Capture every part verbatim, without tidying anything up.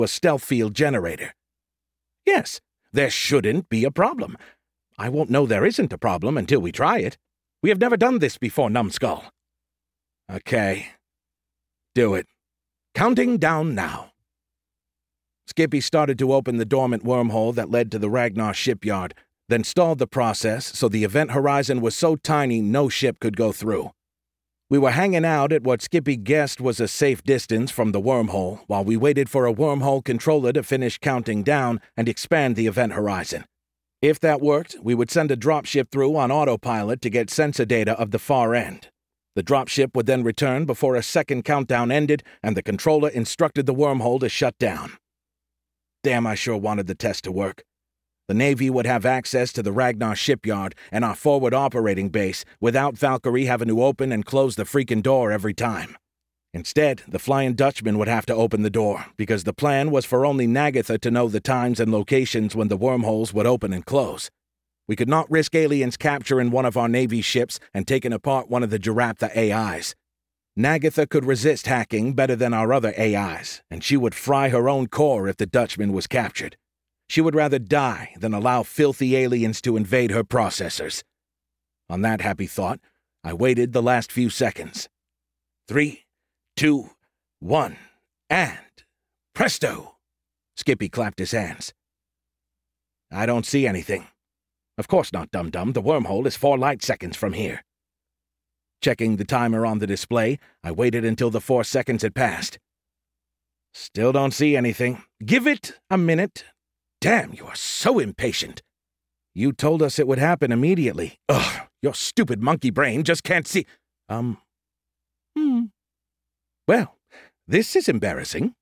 a stealth field generator. Yes, there shouldn't be a problem. I won't know there isn't a problem until we try it. We have never done this before, Numbskull. Okay. Do it. Counting down now. Skippy started to open the dormant wormhole that led to the Ragnar shipyard, then stalled the process so the event horizon was so tiny no ship could go through. We were hanging out at what Skippy guessed was a safe distance from the wormhole while we waited for a wormhole controller to finish counting down and expand the event horizon. If that worked, we would send a dropship through on autopilot to get sensor data of the far end. The dropship would then return before a second countdown ended and the controller instructed the wormhole to shut down. Damn, I sure wanted the test to work. The Navy would have access to the Ragnar shipyard and our forward operating base without Valkyrie having to open and close the freaking door every time. Instead, the Flying Dutchman would have to open the door, because the plan was for only Nagatha to know the times and locations when the wormholes would open and close. We could not risk aliens capturing one of our Navy ships and taking apart one of the Giraptha A Is. Nagatha could resist hacking better than our other A Is, and she would fry her own core if the Dutchman was captured. She would rather die than allow filthy aliens to invade her processors. On that happy thought, I waited the last few seconds. Three, two, one, and presto! Skippy clapped his hands. I don't see anything. Of course not, dum-dum. The wormhole is four light seconds from here. Checking the timer on the display, I waited until the four seconds had passed. Still don't see anything. Give it a minute. Damn, you are so impatient. You told us it would happen immediately. Ugh, your stupid monkey brain just can't see. Um, hmm. Well, this is embarrassing.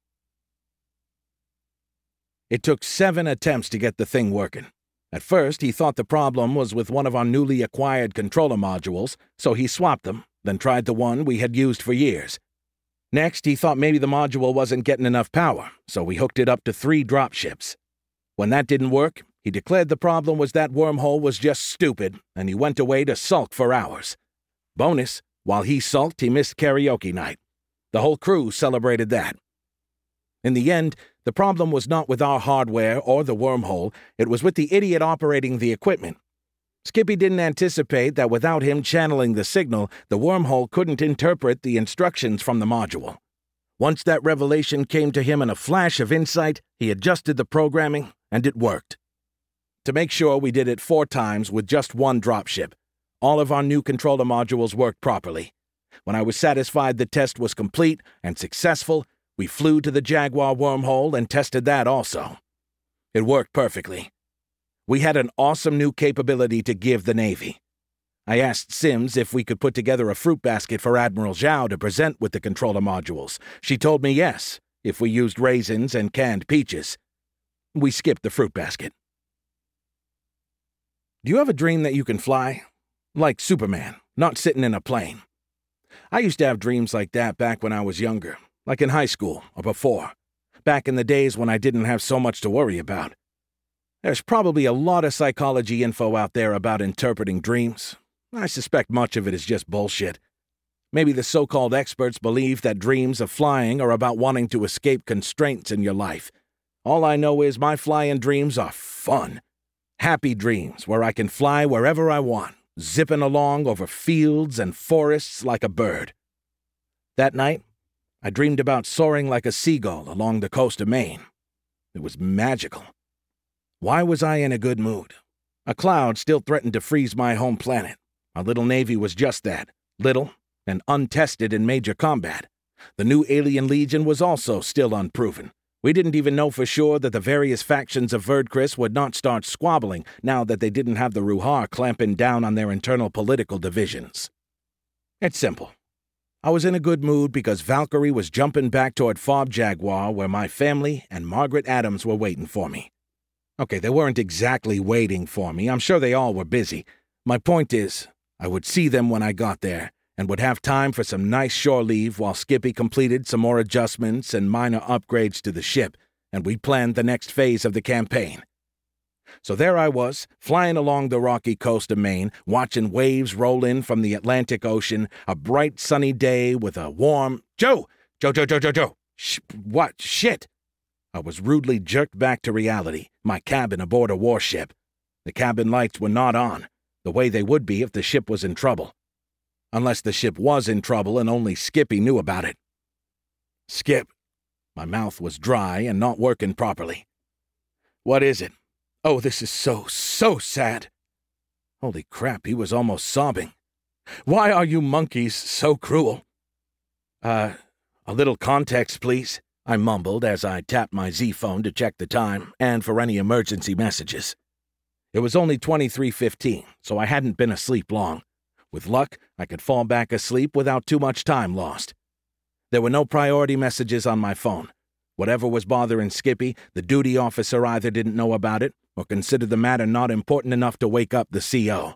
It took seven attempts to get the thing working. At first, he thought the problem was with one of our newly acquired controller modules, so he swapped them, then tried the one we had used for years. Next, he thought maybe the module wasn't getting enough power, so we hooked it up to three dropships. When that didn't work, he declared the problem was that wormhole was just stupid, and he went away to sulk for hours. Bonus, while he sulked, he missed karaoke night. The whole crew celebrated that. In the end, the problem was not with our hardware or the wormhole, it was with the idiot operating the equipment. Skippy didn't anticipate that without him channeling the signal, the wormhole couldn't interpret the instructions from the module. Once that revelation came to him in a flash of insight, he adjusted the programming, and it worked. To make sure, we did it four times with just one dropship. All of our new controller modules worked properly. When I was satisfied the test was complete and successful, we flew to the Jaguar wormhole and tested that also. It worked perfectly. We had an awesome new capability to give the Navy. I asked Sims if we could put together a fruit basket for Admiral Zhao to present with the controller modules. She told me yes, if we used raisins and canned peaches. We skipped the fruit basket. Do you have a dream that you can fly? Like Superman, not sitting in a plane. I used to have dreams like that back when I was younger, like in high school or before, back in the days when I didn't have so much to worry about. There's probably a lot of psychology info out there about interpreting dreams. I suspect much of it is just bullshit. Maybe the so-called experts believe that dreams of flying are about wanting to escape constraints in your life. All I know is my flying dreams are fun. Happy dreams where I can fly wherever I want, zipping along over fields and forests like a bird. That night, I dreamed about soaring like a seagull along the coast of Maine. It was magical. Why was I in a good mood? A cloud still threatened to freeze my home planet. Our little Navy was just that, little and untested in major combat. The new alien legion was also still unproven. We didn't even know for sure that the various factions of Verdcris would not start squabbling now that they didn't have the Ruhar clamping down on their internal political divisions. It's simple. I was in a good mood because Valkyrie was jumping back toward Fob Jaguar where my family and Margaret Adams were waiting for me. Okay, they weren't exactly waiting for me. I'm sure they all were busy. My point is, I would see them when I got there, and would have time for some nice shore leave while Skippy completed some more adjustments and minor upgrades to the ship, and we planned the next phase of the campaign. So there I was, flying along the rocky coast of Maine, watching waves roll in from the Atlantic Ocean, a bright sunny day with a warm... Joe! Joe, Joe, Joe, Joe, Joe! Sh- what? Shit! I was rudely jerked back to reality, my cabin aboard a warship. The cabin lights were not on, the way they would be if the ship was in trouble. Unless the ship was in trouble and only Skippy knew about it. Skip. My mouth was dry and not working properly. What is it? Oh, this is so, so sad. Holy crap, he was almost sobbing. Why are you monkeys so cruel? Uh, a little context, please, I mumbled as I tapped my Z phone to check the time and for any emergency messages. It was only twenty-three fifteen, so I hadn't been asleep long. With luck, I could fall back asleep without too much time lost. There were no priority messages on my phone. Whatever was bothering Skippy, the duty officer either didn't know about it or considered the matter not important enough to wake up the C O.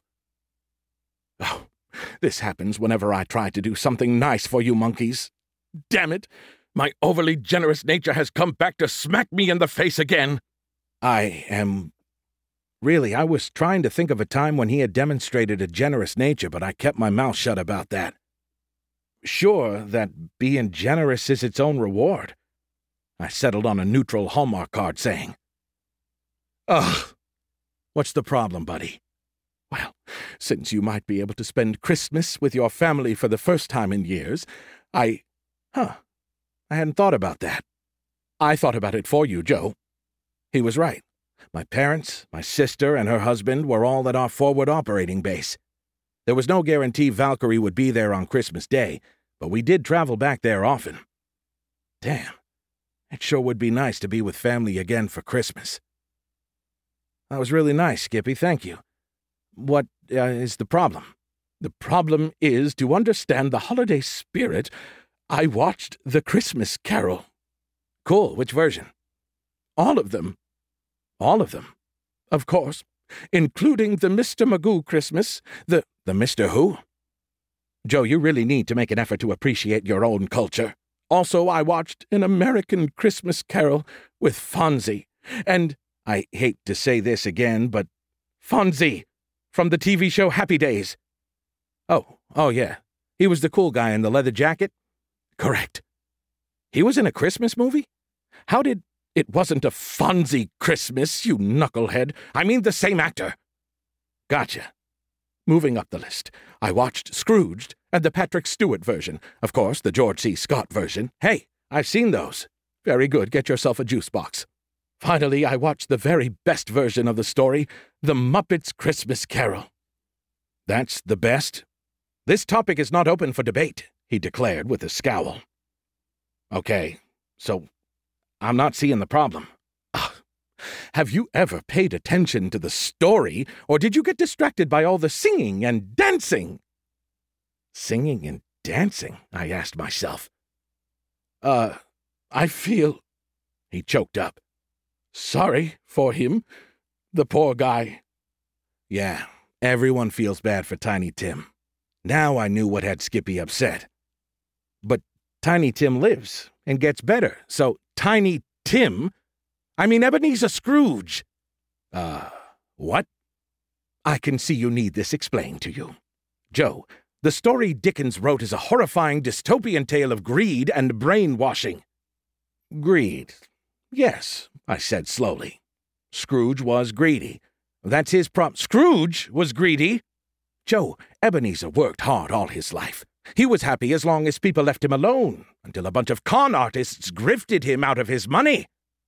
Oh, this happens whenever I try to do something nice for you monkeys. Damn it! My overly generous nature has come back to smack me in the face again. I am... Really, I was trying to think of a time when he had demonstrated a generous nature, but I kept my mouth shut about that. Sure that being generous is its own reward. I settled on a neutral Hallmark card saying, Ugh, what's the problem, buddy? Well, since you might be able to spend Christmas with your family for the first time in years, I... Huh, I hadn't thought about that. I thought about it for you, Joe. He was right. My parents, my sister, and her husband were all at our forward operating base. There was no guarantee Valkyrie would be there on Christmas Day, but we did travel back there often. Damn, it sure would be nice to be with family again for Christmas. That was really nice, Skippy, thank you. What uh, is the problem? The problem is, to understand the holiday spirit, I watched The Christmas Carol. Cool, which version? All of them. All of them. Of course. Including the Mister Magoo Christmas, the... The Mister Who? Joe, you really need to make an effort to appreciate your own culture. Also, I watched An American Christmas Carol with Fonzie. And, I hate to say this again, but Fonzie, from the T V show Happy Days. Oh, oh yeah. He was the cool guy in the leather jacket? Correct. He was in a Christmas movie? How did... It wasn't a Fonzie Christmas, you knucklehead. I mean the same actor. Gotcha. Moving up the list, I watched Scrooged and the Patrick Stewart version. Of course, the George C. Scott version. Hey, I've seen those. Very good, get yourself a juice box. Finally, I watched the very best version of the story, The Muppets Christmas Carol. That's the best? This topic is not open for debate, he declared with a scowl. Okay, so... I'm not seeing the problem. Ugh. Have you ever paid attention to the story, or did you get distracted by all the singing and dancing? Singing and dancing, I asked myself. Uh, I feel... He choked up. Sorry for him, the poor guy. Yeah, everyone feels bad for Tiny Tim. Now I knew what had Skippy upset. But Tiny Tim lives and gets better, so... Tiny Tim? I mean Ebenezer Scrooge. Uh, what? I can see you need this explained to you. Joe, the story Dickens wrote is a horrifying dystopian tale of greed and brainwashing. Greed. Yes, I said slowly. Scrooge was greedy. That's his prop. Scrooge was greedy? Joe, Ebenezer worked hard all his life. He was happy as long as people left him alone, until a bunch of con artists grifted him out of his money.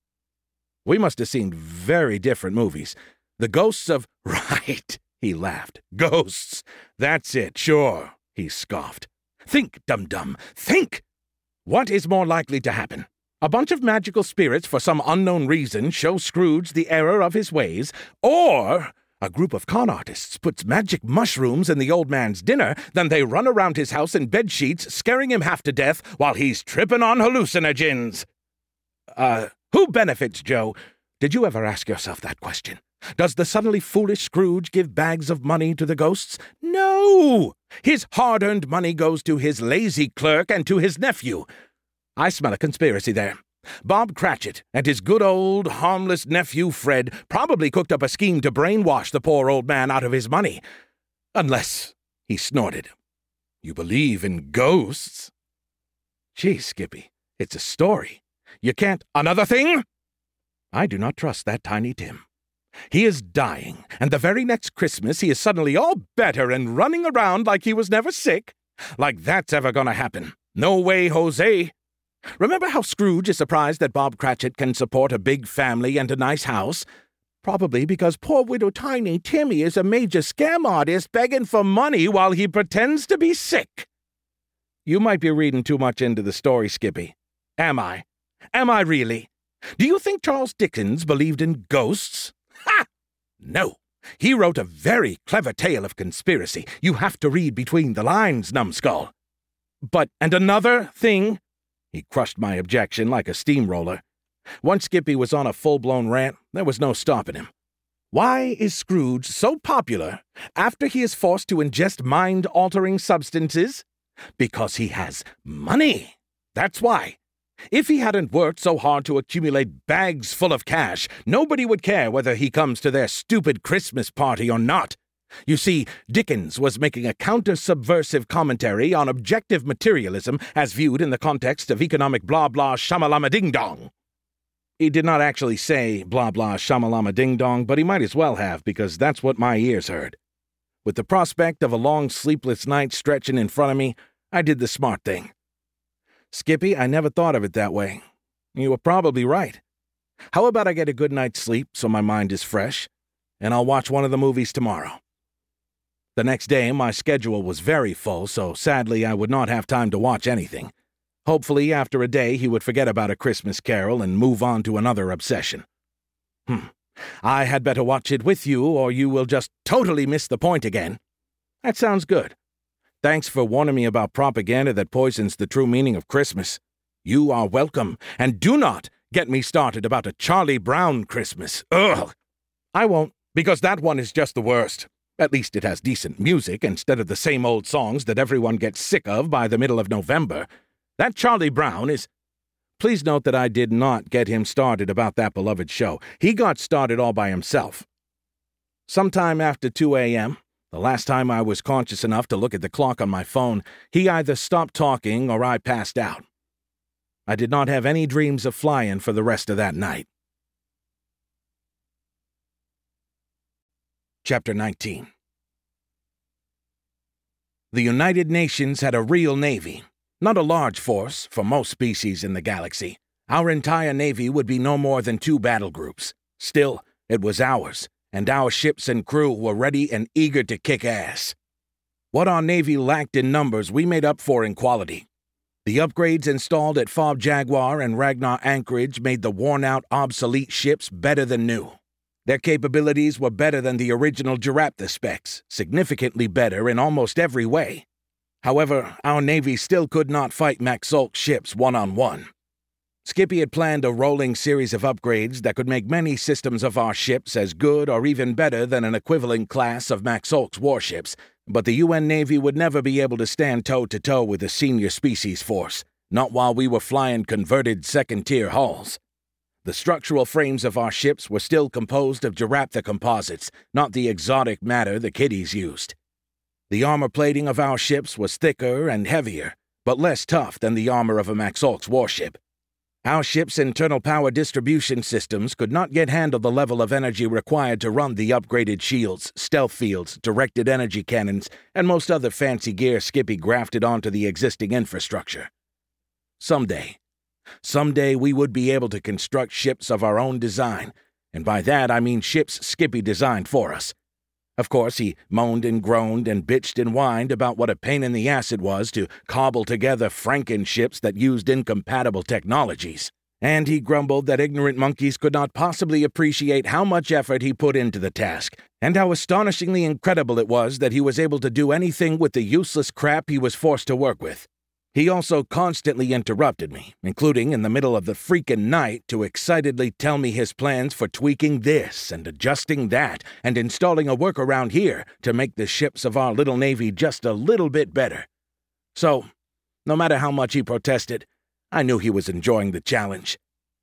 We must have seen very different movies. The Ghosts of... Right, he laughed. Ghosts. That's it, sure, he scoffed. Think, dum-dum, think! What is more likely to happen? A bunch of magical spirits, for some unknown reason, show Scrooge the error of his ways, or... A group of con artists puts magic mushrooms in the old man's dinner, then they run around his house in bed sheets, scaring him half to death while he's tripping on hallucinogens. Uh, who benefits, Joe? Did you ever ask yourself that question? Does the suddenly foolish Scrooge give bags of money to the ghosts? No! His hard-earned money goes to his lazy clerk and to his nephew. I smell a conspiracy there. Bob Cratchit and his good old harmless nephew Fred probably cooked up a scheme to brainwash the poor old man out of his money. Unless, he snorted, you believe in ghosts? Gee, Skippy, it's a story. You can't... Another thing? I do not trust that Tiny Tim. He is dying, and the very next Christmas he is suddenly all better and running around like he was never sick. Like that's ever gonna happen. No way, Jose. Remember how Scrooge is surprised that Bob Cratchit can support a big family and a nice house? Probably because poor widow Tiny Timmy is a major scam artist begging for money while he pretends to be sick. You might be reading too much into the story, Skippy. Am I? Am I really? Do you think Charles Dickens believed in ghosts? Ha! No. He wrote a very clever tale of conspiracy. You have to read between the lines, numbskull. But, and another thing? He crushed my objection like a steamroller. Once Skippy was on a full-blown rant, there was no stopping him. Why is Scrooge so popular after he is forced to ingest mind-altering substances? Because he has money. That's why. If he hadn't worked so hard to accumulate bags full of cash, nobody would care whether he comes to their stupid Christmas party or not. You see, Dickens was making a counter-subversive commentary on objective materialism as viewed in the context of economic blah-blah shamalama-ding-dong. He did not actually say blah-blah shamalama-ding-dong, but he might as well have, because that's what my ears heard. With the prospect of a long sleepless night stretching in front of me, I did the smart thing. Skippy, I never thought of it that way. You were probably right. How about I get a good night's sleep so my mind is fresh, and I'll watch one of the movies tomorrow. The next day, my schedule was very full, so sadly I would not have time to watch anything. Hopefully, after a day, he would forget about A Christmas Carol and move on to another obsession. Hmm. I had better watch it with you, or you will just totally miss the point again. That sounds good. Thanks for warning me about propaganda that poisons the true meaning of Christmas. You are welcome, and do not get me started about a Charlie Brown Christmas. Ugh! I won't, because that one is just the worst. At least it has decent music instead of the same old songs that everyone gets sick of by the middle of November. That Charlie Brown is... Please note that I did not get him started about that beloved show. He got started all by himself. Sometime after two a.m., the last time I was conscious enough to look at the clock on my phone, he either stopped talking or I passed out. I did not have any dreams of flying for the rest of that night. Chapter nineteen. The United Nations had a real navy. Not a large force for most species in the galaxy. Our entire navy would be no more than two battle groups. Still, it was ours, and our ships and crew were ready and eager to kick ass. What our navy lacked in numbers, we made up for in quality. The upgrades installed at Fob Jaguar and Ragnar Anchorage made the worn-out, obsolete ships better than new. Their capabilities were better than the original Giraptha specs, significantly better in almost every way. However, our Navy still could not fight Maxolk's ships one-on-one. Skippy had planned a rolling series of upgrades that could make many systems of our ships as good or even better than an equivalent class of Maxolk's warships, but the U N Navy would never be able to stand toe-to-toe with a senior species force, not while we were flying converted second-tier hulls. The structural frames of our ships were still composed of Giraptha composites, not the exotic matter the kiddies used. The armor plating of our ships was thicker and heavier, but less tough than the armor of a Maxolk's warship. Our ship's internal power distribution systems could not yet handle the level of energy required to run the upgraded shields, stealth fields, directed energy cannons, and most other fancy gear Skippy grafted onto the existing infrastructure. Someday, someday we would be able to construct ships of our own design, and by that I mean ships Skippy designed for us. Of course, he moaned and groaned and bitched and whined about what a pain in the ass it was to cobble together Franken ships that used incompatible technologies. And he grumbled that ignorant monkeys could not possibly appreciate how much effort he put into the task, and how astonishingly incredible it was that he was able to do anything with the useless crap he was forced to work with. He also constantly interrupted me, including in the middle of the freaking night, to excitedly tell me his plans for tweaking this and adjusting that and installing a workaround here to make the ships of our little navy just a little bit better. So, no matter how much he protested, I knew he was enjoying the challenge.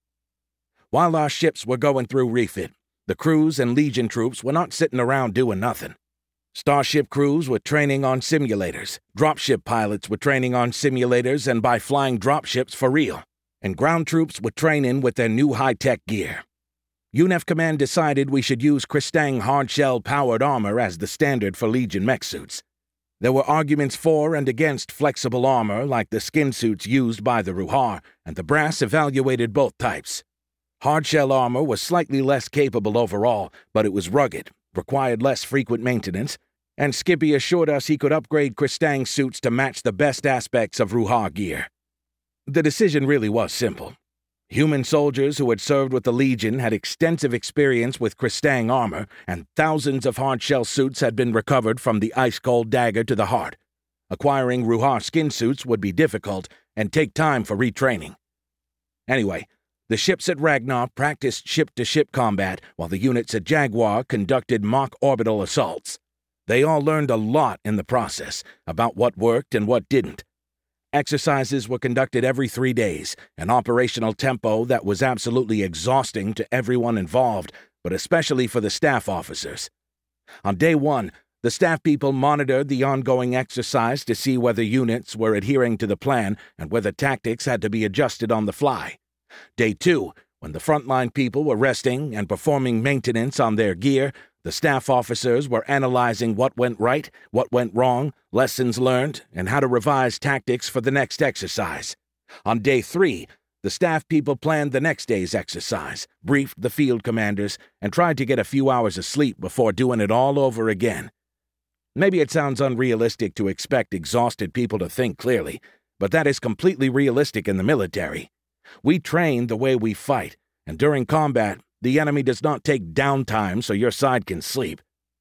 While our ships were going through refit, the crews and Legion troops were not sitting around doing nothing. Starship crews were training on simulators, dropship pilots were training on simulators and by flying dropships for real, and ground troops were training with their new high-tech gear. U N E F Command decided we should use Kristang hardshell-powered armor as the standard for Legion mech suits. There were arguments for and against flexible armor like the skin suits used by the Ruhar, and the brass evaluated both types. Hardshell armor was slightly less capable overall, but it was rugged, required less frequent maintenance, and Skippy assured us he could upgrade Kristang suits to match the best aspects of Ruhar gear. The decision really was simple. Human soldiers who had served with the Legion had extensive experience with Kristang armor, and thousands of hardshell suits had been recovered from the ice-cold dagger to the heart. Acquiring Ruhar skin suits would be difficult and take time for retraining. Anyway, the ships at Ragnar practiced ship-to-ship combat, while the units at Jaguar conducted mock orbital assaults. They all learned a lot in the process, about what worked and what didn't. Exercises were conducted every three days, an operational tempo that was absolutely exhausting to everyone involved, but especially for the staff officers. On day one, the staff people monitored the ongoing exercise to see whether units were adhering to the plan and whether tactics had to be adjusted on the fly. Day two, when the frontline people were resting and performing maintenance on their gear, the staff officers were analyzing what went right, what went wrong, lessons learned, and how to revise tactics for the next exercise. On day three, the staff people planned the next day's exercise, briefed the field commanders, and tried to get a few hours of sleep before doing it all over again. Maybe it sounds unrealistic to expect exhausted people to think clearly, but that is completely realistic in the military. We train the way we fight, and during combat, the enemy does not take downtime so your side can sleep.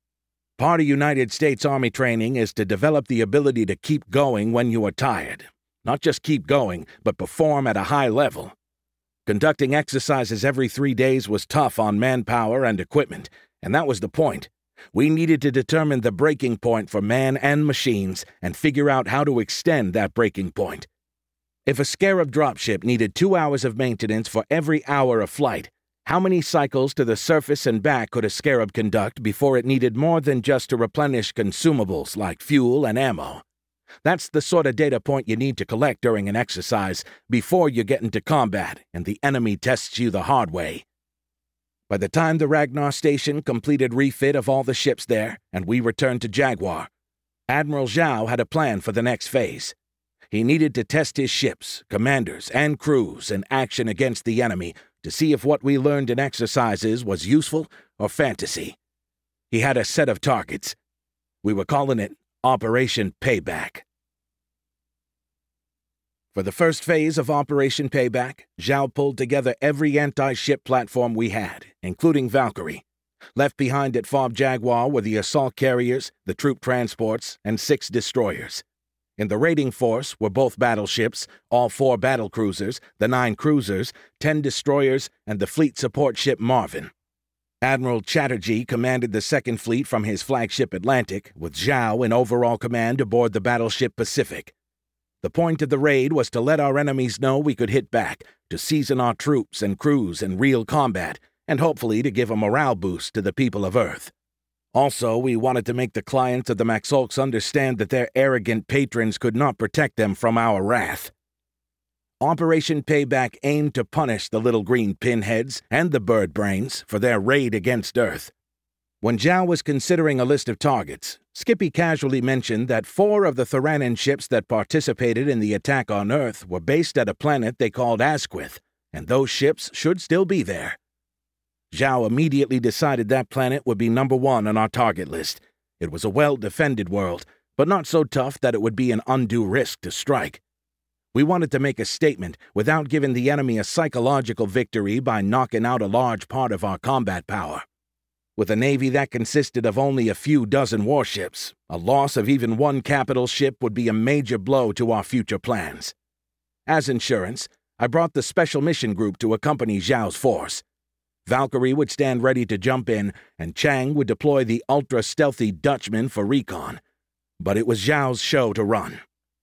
Part of United States Army training is to develop the ability to keep going when you are tired. Not just keep going, but perform at a high level. Conducting exercises every three days was tough on manpower and equipment, and that was the point. We needed to determine the breaking point for man and machines and figure out how to extend that breaking point. If a Scarab dropship needed two hours of maintenance for every hour of flight, how many cycles to the surface and back could a Scarab conduct before it needed more than just to replenish consumables like fuel and ammo? That's the sort of data point you need to collect during an exercise before you get into combat and the enemy tests you the hard way. By the time the Ragnar station completed refit of all the ships there and we returned to Jaguar, Admiral Zhao had a plan for the next phase. He needed to test his ships, commanders, and crews in action against the enemy to see if what we learned in exercises was useful or fantasy. He had a set of targets. We were calling it Operation Payback. For the first phase of Operation Payback, Zhao pulled together every anti-ship platform we had, including Valkyrie. Left behind at Fob Jaguar were the assault carriers, the troop transports, and six destroyers. In the raiding force were both battleships, all four battlecruisers, the nine cruisers, ten destroyers, and the fleet support ship Marvin. Admiral Chatterjee commanded the Second Fleet from his flagship Atlantic, with Zhao in overall command aboard the battleship Pacific. The point of the raid was to let our enemies know we could hit back, to season our troops and crews in real combat, and hopefully to give a morale boost to the people of Earth. Also, we wanted to make the clients of the Maxolks understand that their arrogant patrons could not protect them from our wrath. Operation Payback aimed to punish the little green pinheads and the bird brains for their raid against Earth. When Zhao was considering a list of targets, Skippy casually mentioned that four of the Thoranin ships that participated in the attack on Earth were based at a planet they called Asquith, and those ships should still be there. Zhao immediately decided that planet would be number one on our target list. It was a well-defended world, but not so tough that it would be an undue risk to strike. We wanted to make a statement without giving the enemy a psychological victory by knocking out a large part of our combat power. With a navy that consisted of only a few dozen warships, a loss of even one capital ship would be a major blow to our future plans. As insurance, I brought the Special Mission Group to accompany Zhao's force. Valkyrie would stand ready to jump in, and Chang would deploy the ultra-stealthy Dutchman for recon. But it was Zhao's show to run.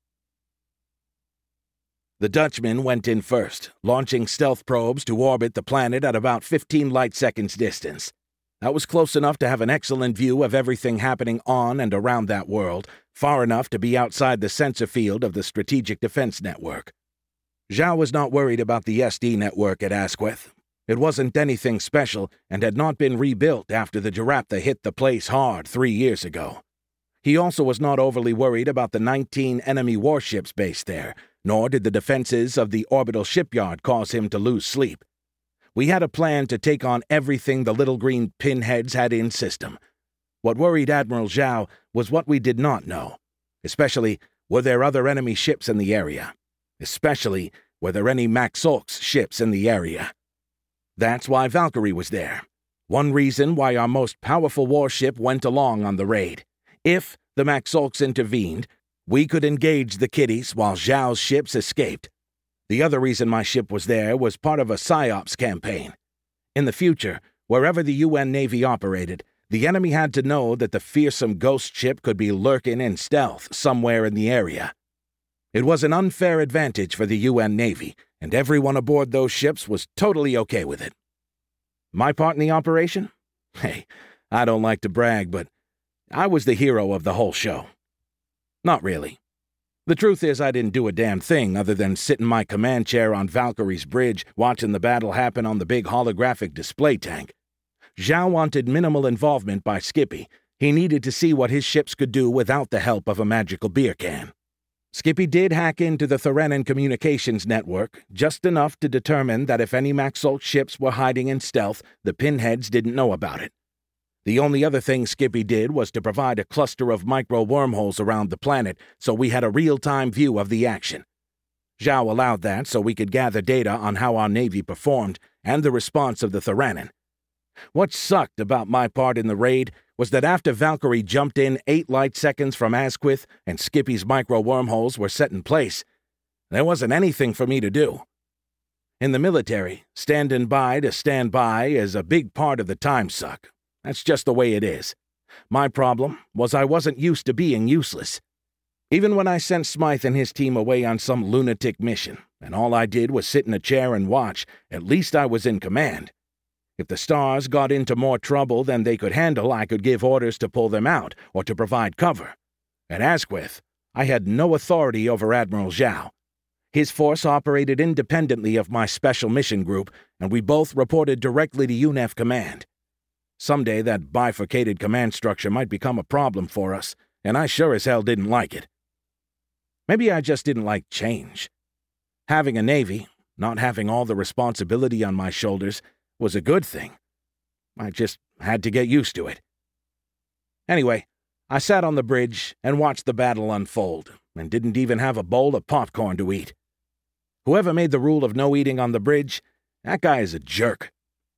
The Dutchman went in first, launching stealth probes to orbit the planet at about fifteen light-seconds distance. That was close enough to have an excellent view of everything happening on and around that world, far enough to be outside the sensor field of the Strategic Defense Network. Zhao was not worried about the S D network at Asquith. It wasn't anything special and had not been rebuilt after the Jaraptha hit the place hard three years ago. He also was not overly worried about the nineteen enemy warships based there, nor did the defenses of the orbital shipyard cause him to lose sleep. We had a plan to take on everything the little green pinheads had in system. What worried Admiral Zhao was what we did not know, especially were there other enemy ships in the area, especially were there any Maxolk's ships in the area. That's why Valkyrie was there. One reason why our most powerful warship went along on the raid. If the Maxolks intervened, we could engage the kiddies while Zhao's ships escaped. The other reason my ship was there was part of a PSYOPS campaign. In the future, wherever the U N Navy operated, the enemy had to know that the fearsome ghost ship could be lurking in stealth somewhere in the area. It was an unfair advantage for the U N Navy, and everyone aboard those ships was totally okay with it. My part in the operation? Hey, I don't like to brag, but I was the hero of the whole show. Not really. The truth is I didn't do a damn thing other than sit in my command chair on Valkyrie's bridge watching the battle happen on the big holographic display tank. Zhao wanted minimal involvement by Skippy. He needed to see what his ships could do without the help of a magical beer can. Skippy did hack into the Theranan communications network, just enough to determine that if any Maxolk ships were hiding in stealth, the pinheads didn't know about it. The only other thing Skippy did was to provide a cluster of micro-wormholes around the planet so we had a real-time view of the action. Zhao allowed that so we could gather data on how our Navy performed and the response of the Theranan. What sucked about my part in the raid was that after Valkyrie jumped in eight light seconds from Asquith and Skippy's micro-wormholes were set in place, there wasn't anything for me to do. In the military, standing by to stand by is a big part of the time suck. That's just the way it is. My problem was I wasn't used to being useless. Even when I sent Smythe and his team away on some lunatic mission, and all I did was sit in a chair and watch, at least I was in command. If the stars got into more trouble than they could handle, I could give orders to pull them out or to provide cover. At Asquith, I had no authority over Admiral Zhao. His force operated independently of my special mission group, and we both reported directly to U N E F Command. Someday that bifurcated command structure might become a problem for us, and I sure as hell didn't like it. Maybe I just didn't like change. Having a Navy, not having all the responsibility on my shoulders, was a good thing. I just had to get used to it. Anyway, I sat on the bridge and watched the battle unfold, and didn't even have a bowl of popcorn to eat. Whoever made the rule of no eating on the bridge, that guy is a jerk.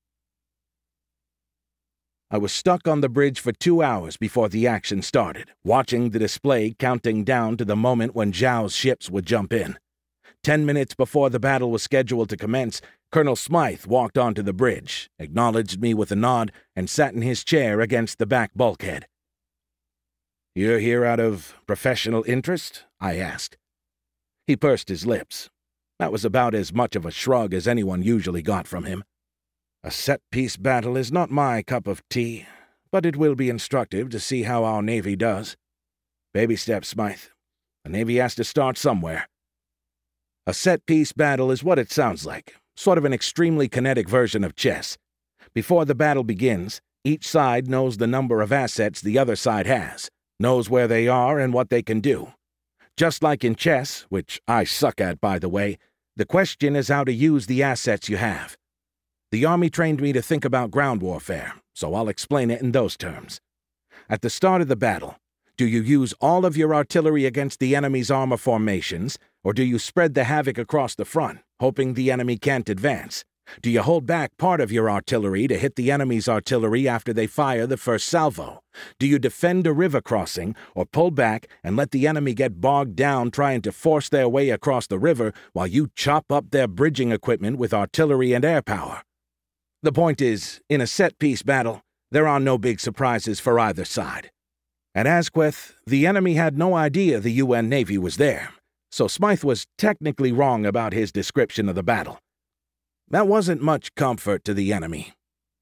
I was stuck on the bridge for two hours before the action started, watching the display counting down to the moment when Zhao's ships would jump in. Ten minutes before the battle was scheduled to commence, Colonel Smythe walked onto the bridge, acknowledged me with a nod, and sat in his chair against the back bulkhead. "You're here out of professional interest?" I asked. He pursed his lips. That was about as much of a shrug as anyone usually got from him. "A set-piece battle is not my cup of tea, but it will be instructive to see how our Navy does. Baby steps, Smythe. The Navy has to start somewhere." A set-piece battle is what it sounds like, sort of an extremely kinetic version of chess. Before the battle begins, each side knows the number of assets the other side has, knows where they are and what they can do. Just like in chess, which I suck at, by the way, the question is how to use the assets you have. The Army trained me to think about ground warfare, so I'll explain it in those terms. At the start of the battle, do you use all of your artillery against the enemy's armor formations, or do you spread the havoc across the front, hoping the enemy can't advance? Do you hold back part of your artillery to hit the enemy's artillery after they fire the first salvo? Do you defend a river crossing, or pull back and let the enemy get bogged down trying to force their way across the river while you chop up their bridging equipment with artillery and air power? The point is, in a set-piece battle, there are no big surprises for either side. At Asquith, the enemy had no idea the U N Navy was there, so Smythe was technically wrong about his description of the battle. That wasn't much comfort to the enemy.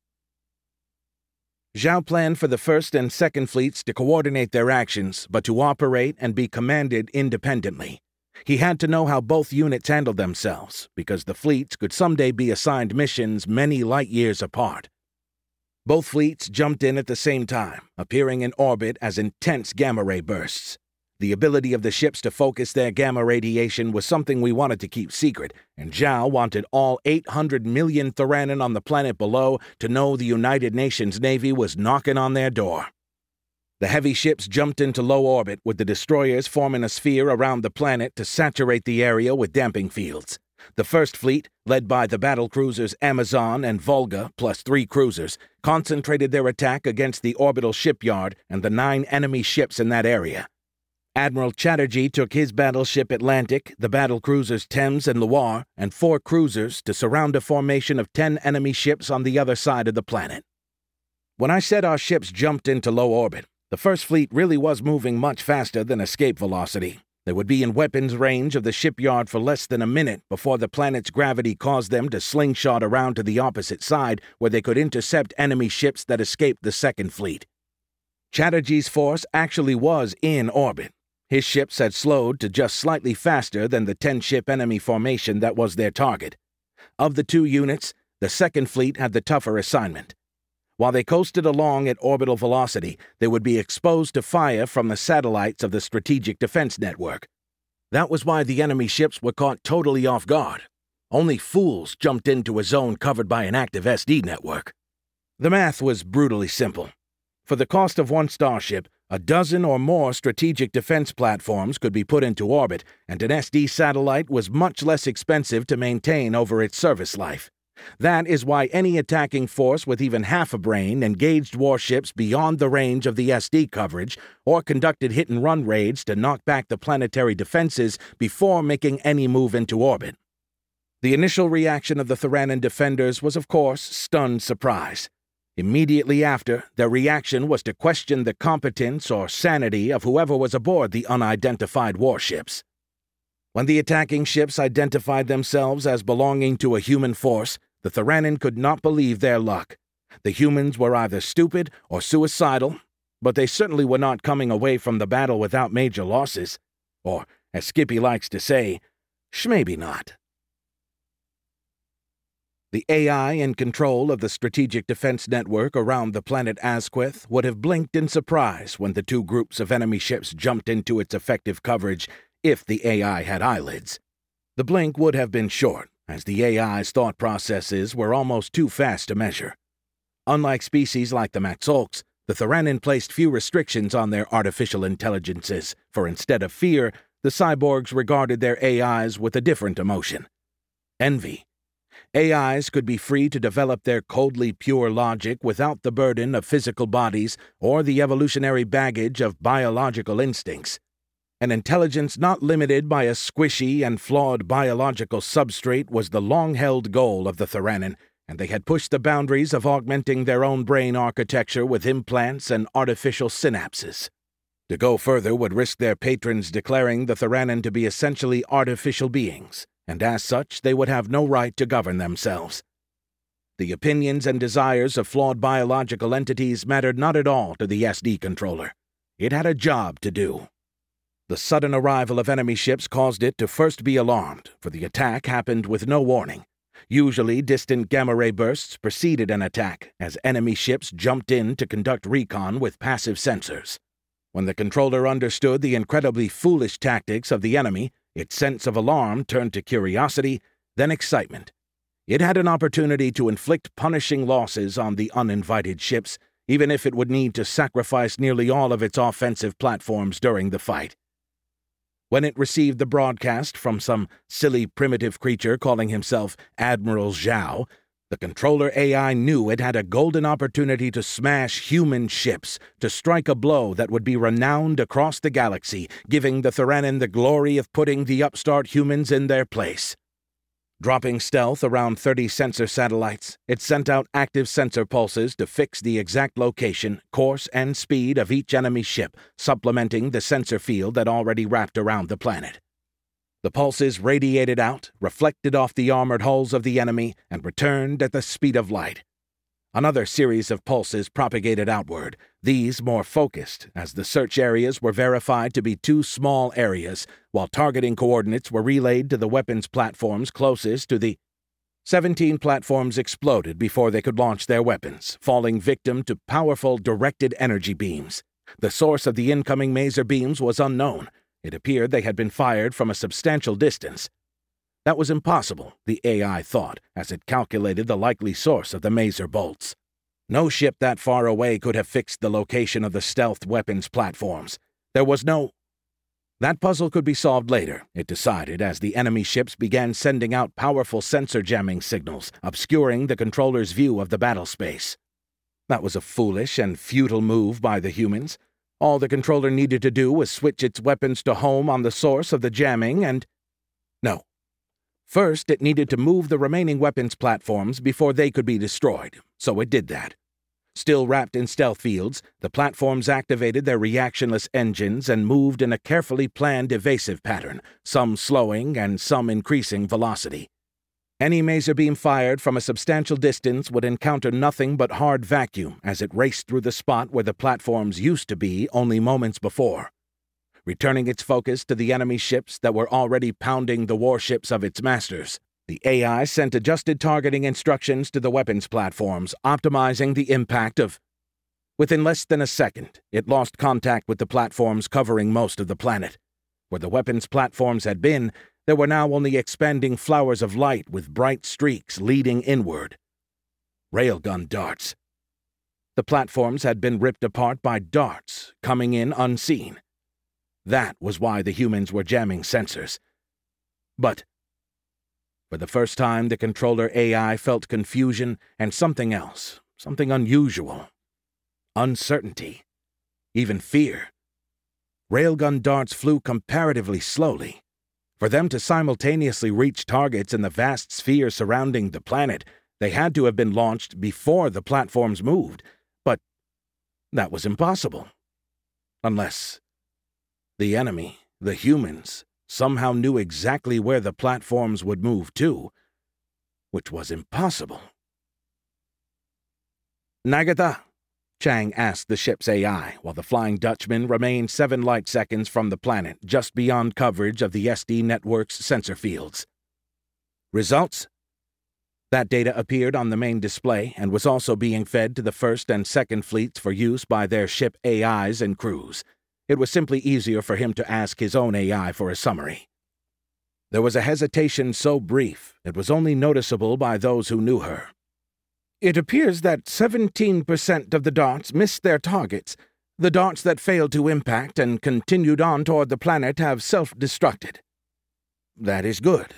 Zhao planned for the First and Second Fleets to coordinate their actions, but to operate and be commanded independently. He had to know how both units handled themselves, because the fleets could someday be assigned missions many light years apart. Both fleets jumped in at the same time, appearing in orbit as intense gamma-ray bursts. The ability of the ships to focus their gamma radiation was something we wanted to keep secret, and Zhao wanted all eight hundred million Theranin on the planet below to know the United Nations Navy was knocking on their door. The heavy ships jumped into low orbit, with the destroyers forming a sphere around the planet to saturate the area with damping fields. The First Fleet, led by the battlecruisers Amazon and Volga, plus three cruisers, concentrated their attack against the orbital shipyard and the nine enemy ships in that area. Admiral Chatterjee took his battleship Atlantic, the battlecruisers Thames and Loire, and four cruisers to surround a formation of ten enemy ships on the other side of the planet. When I said our ships jumped into low orbit, the First Fleet really was moving much faster than escape velocity. They would be in weapons range of the shipyard for less than a minute before the planet's gravity caused them to slingshot around to the opposite side, where they could intercept enemy ships that escaped the Second Fleet. Chatterjee's force actually was in orbit. His ships had slowed to just slightly faster than the ten-ship enemy formation that was their target. Of the two units, the Second Fleet had the tougher assignment. While they coasted along at orbital velocity, they would be exposed to fire from the satellites of the Strategic Defense Network. That was why the enemy ships were caught totally off guard. Only fools jumped into a zone covered by an active S D network. The math was brutally simple. For the cost of one starship, a dozen or more strategic defense platforms could be put into orbit, and an S D satellite was much less expensive to maintain over its service life. That is why any attacking force with even half a brain engaged warships beyond the range of the S D coverage or conducted hit-and-run raids to knock back the planetary defenses before making any move into orbit. The initial reaction of the Theranin defenders was, of course, stunned surprise. Immediately after, their reaction was to question the competence or sanity of whoever was aboard the unidentified warships. When the attacking ships identified themselves as belonging to a human force, the Theranin could not believe their luck. The humans were either stupid or suicidal, but they certainly were not coming away from the battle without major losses. Or, as Skippy likes to say, shmaybe not. The A I in control of the Strategic Defense Network around the planet Asquith would have blinked in surprise when the two groups of enemy ships jumped into its effective coverage, if the A I had eyelids. The blink would have been short, as the A I's thought processes were almost too fast to measure. Unlike species like the Maxolks, the Theranin placed few restrictions on their artificial intelligences, for instead of fear, the cyborgs regarded their A Is with a different emotion: envy. A Is could be free to develop their coldly pure logic without the burden of physical bodies or the evolutionary baggage of biological instincts. An intelligence not limited by a squishy and flawed biological substrate was the long-held goal of the Theranin, and they had pushed the boundaries of augmenting their own brain architecture with implants and artificial synapses. To go further would risk their patrons declaring the Theranin to be essentially artificial beings, and as such they would have no right to govern themselves. The opinions and desires of flawed biological entities mattered not at all to the S D controller. It had a job to do. The sudden arrival of enemy ships caused it to first be alarmed, for the attack happened with no warning. Usually, distant gamma-ray bursts preceded an attack, as enemy ships jumped in to conduct recon with passive sensors. When the controller understood the incredibly foolish tactics of the enemy, its sense of alarm turned to curiosity, then excitement. It had an opportunity to inflict punishing losses on the uninvited ships, even if it would need to sacrifice nearly all of its offensive platforms during the fight. When it received the broadcast from some silly primitive creature calling himself Admiral Zhao, the controller A I knew it had a golden opportunity to smash human ships, to strike a blow that would be renowned across the galaxy, giving the Theranin the glory of putting the upstart humans in their place. Dropping stealth around thirty sensor satellites, it sent out active sensor pulses to fix the exact location, course, and speed of each enemy ship, supplementing the sensor field that already wrapped around the planet. The pulses radiated out, reflected off the armored hulls of the enemy, and returned at the speed of light. Another series of pulses propagated outward, these more focused, as the search areas were verified to be two small areas, while targeting coordinates were relayed to the weapons platforms closest to the... Seventeen platforms exploded before they could launch their weapons, falling victim to powerful directed energy beams. The source of the incoming maser beams was unknown. It appeared they had been fired from a substantial distance. That was impossible, the A I thought, as it calculated the likely source of the maser bolts. No ship that far away could have fixed the location of the stealth weapons platforms. There was no... That puzzle could be solved later, it decided, as the enemy ships began sending out powerful sensor jamming signals, obscuring the controller's view of the battle space. That was a foolish and futile move by the humans. All the controller needed to do was switch its weapons to home on the source of the jamming and... No. First, it needed to move the remaining weapons platforms before they could be destroyed, so it did that. Still wrapped in stealth fields, the platforms activated their reactionless engines and moved in a carefully planned evasive pattern, some slowing and some increasing velocity. Any maser beam fired from a substantial distance would encounter nothing but hard vacuum as it raced through the spot where the platforms used to be only moments before. Returning its focus to the enemy ships that were already pounding the warships of its masters, the A I sent adjusted targeting instructions to the weapons platforms, optimizing the impact of... Within less than a second, it lost contact with the platforms covering most of the planet. Where the weapons platforms had been, there were now only expanding flowers of light with bright streaks leading inward. Railgun darts. The platforms had been ripped apart by darts, coming in unseen. That was why the humans were jamming sensors. But for the first time, the controller A I felt confusion and something else, something unusual. Uncertainty. Even fear. Railgun darts flew comparatively slowly. For them to simultaneously reach targets in the vast sphere surrounding the planet, they had to have been launched before the platforms moved. But that was impossible. Unless the enemy, the humans, somehow knew exactly where the platforms would move to, which was impossible. Nagata? Chang asked the ship's A I, while the Flying Dutchman remained seven light seconds from the planet, just beyond coverage of the S D network's sensor fields. Results? That data appeared on the main display and was also being fed to the first and second fleets for use by their ship A Is and crews. It was simply easier for him to ask his own A I for a summary. There was a hesitation so brief it was only noticeable by those who knew her. It appears that seventeen percent of the darts missed their targets. The darts that failed to impact and continued on toward the planet have self-destructed. That is good.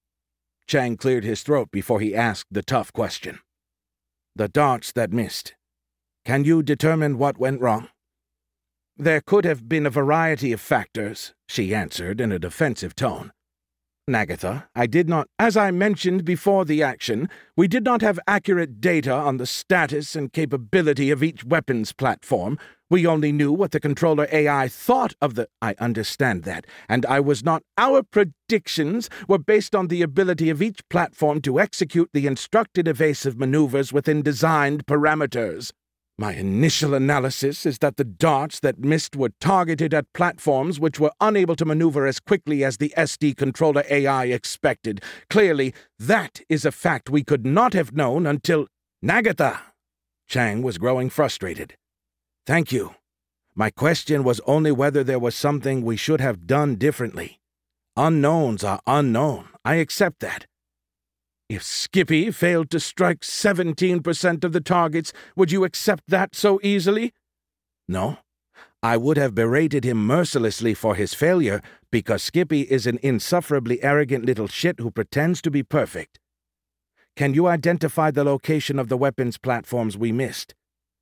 Chang cleared his throat before he asked the tough question. The darts that missed. Can you determine what went wrong? There could have been a variety of factors, she answered in a defensive tone. Nagatha, I did not, as I mentioned before the action, we did not have accurate data on the status and capability of each weapons platform. We only knew what the controller A I thought of the... I understand that, and I was not... Our predictions were based on the ability of each platform to execute the instructed evasive maneuvers within designed parameters. My initial analysis is that the darts that missed were targeted at platforms which were unable to maneuver as quickly as the S D controller A I expected. Clearly, that is a fact we could not have known until... Nagatha! Chang was growing frustrated. Thank you. My question was only whether there was something we should have done differently. Unknowns are unknown. I accept that. If Skippy failed to strike seventeen percent of the targets, would you accept that so easily? No. I would have berated him mercilessly for his failure because Skippy is an insufferably arrogant little shit who pretends to be perfect. Can you identify the location of the weapons platforms we missed?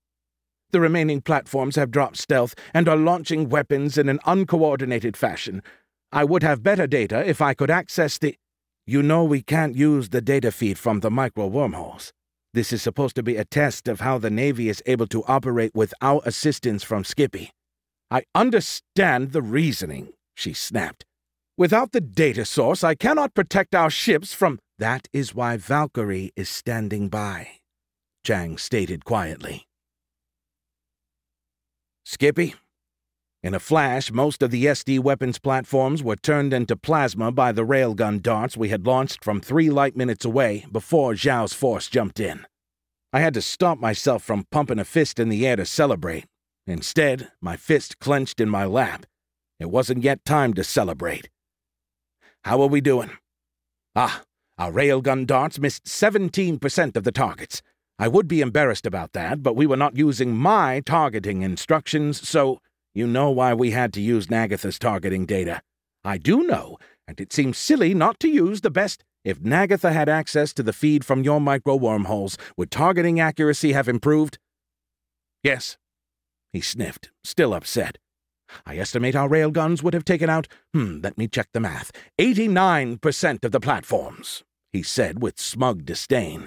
The remaining platforms have dropped stealth and are launching weapons in an uncoordinated fashion. I would have better data if I could access the... You know we can't use the data feed from the micro-wormholes. This is supposed to be a test of how the Navy is able to operate without assistance from Skippy. I understand the reasoning, she snapped. Without the data source, I cannot protect our ships from... That is why Valkyrie is standing by. Chang stated quietly. Skippy? In a flash, most of the S D weapons platforms were turned into plasma by the railgun darts we had launched from three light minutes away before Zhao's force jumped in. I had to stop myself from pumping a fist in the air to celebrate. Instead, my fist clenched in my lap. It wasn't yet time to celebrate. How are we doing? Ah, our railgun darts missed seventeen percent of the targets. I would be embarrassed about that, but we were not using my targeting instructions, so you know why we had to use Nagatha's targeting data. I do know, and it seems silly not to use the best. If Nagatha had access to the feed from your micro-wormholes, would targeting accuracy have improved? Yes. He sniffed, still upset. I estimate our railguns would have taken out, hmm, let me check the math, eighty-nine percent of the platforms, he said with smug disdain.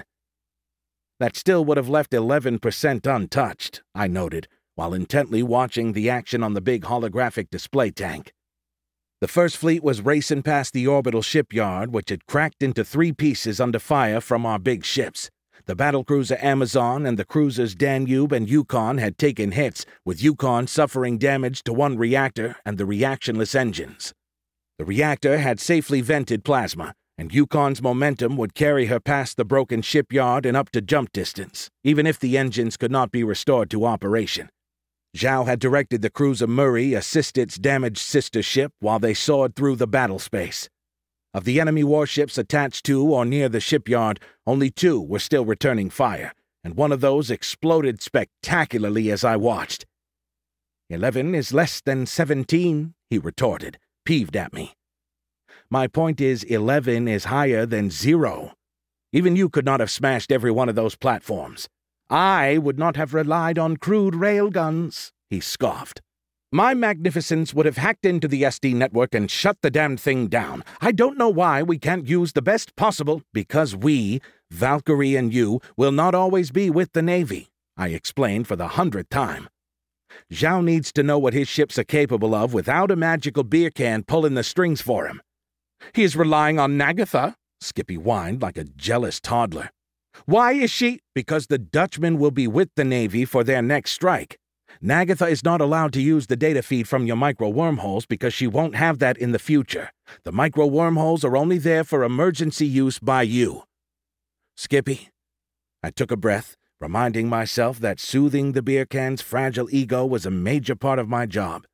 That still would have left eleven percent untouched, I noted, while intently watching the action on the big holographic display tank. The First Fleet was racing past the orbital shipyard, which had cracked into three pieces under fire from our big ships. The battlecruiser Amazon and the cruisers Danube and Yukon had taken hits, with Yukon suffering damage to one reactor and the reactionless engines. The reactor had safely vented plasma, and Yukon's momentum would carry her past the broken shipyard and up to jump distance, even if the engines could not be restored to operation. Zhao had directed the cruiser Murray assist its damaged sister ship while they soared through the battle space. Of the enemy warships attached to or near the shipyard, only two were still returning fire, and one of those exploded spectacularly as I watched. Eleven is less than seventeen, he retorted, peeved at me. My point is, eleven is higher than zero. Even you could not have smashed every one of those platforms. I would not have relied on crude railguns, he scoffed. My magnificence would have hacked into the S D network and shut the damn thing down. I don't know why we can't use the best possible, because we, Valkyrie and you, will not always be with the Navy, I explained for the hundredth time. Zhao needs to know what his ships are capable of without a magical beer can pulling the strings for him. He is relying on Nagatha, Skippy whined like a jealous toddler. Why is she? Because the Dutchmen will be with the Navy for their next strike. Nagatha is not allowed to use the data feed from your micro-wormholes because she won't have that in the future. The micro-wormholes are only there for emergency use by you. Skippy. I took a breath, reminding myself that soothing the beer can's fragile ego was a major part of my job.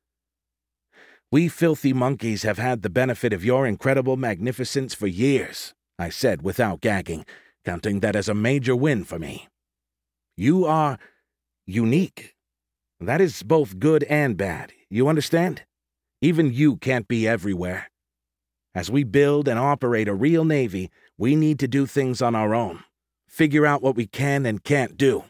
We filthy monkeys have had the benefit of your incredible magnificence for years, I said without gagging, counting that as a major win for me. You are unique. That is both good and bad, you understand? Even you can't be everywhere. As we build and operate a real Navy, we need to do things on our own. Figure out what we can and can't do.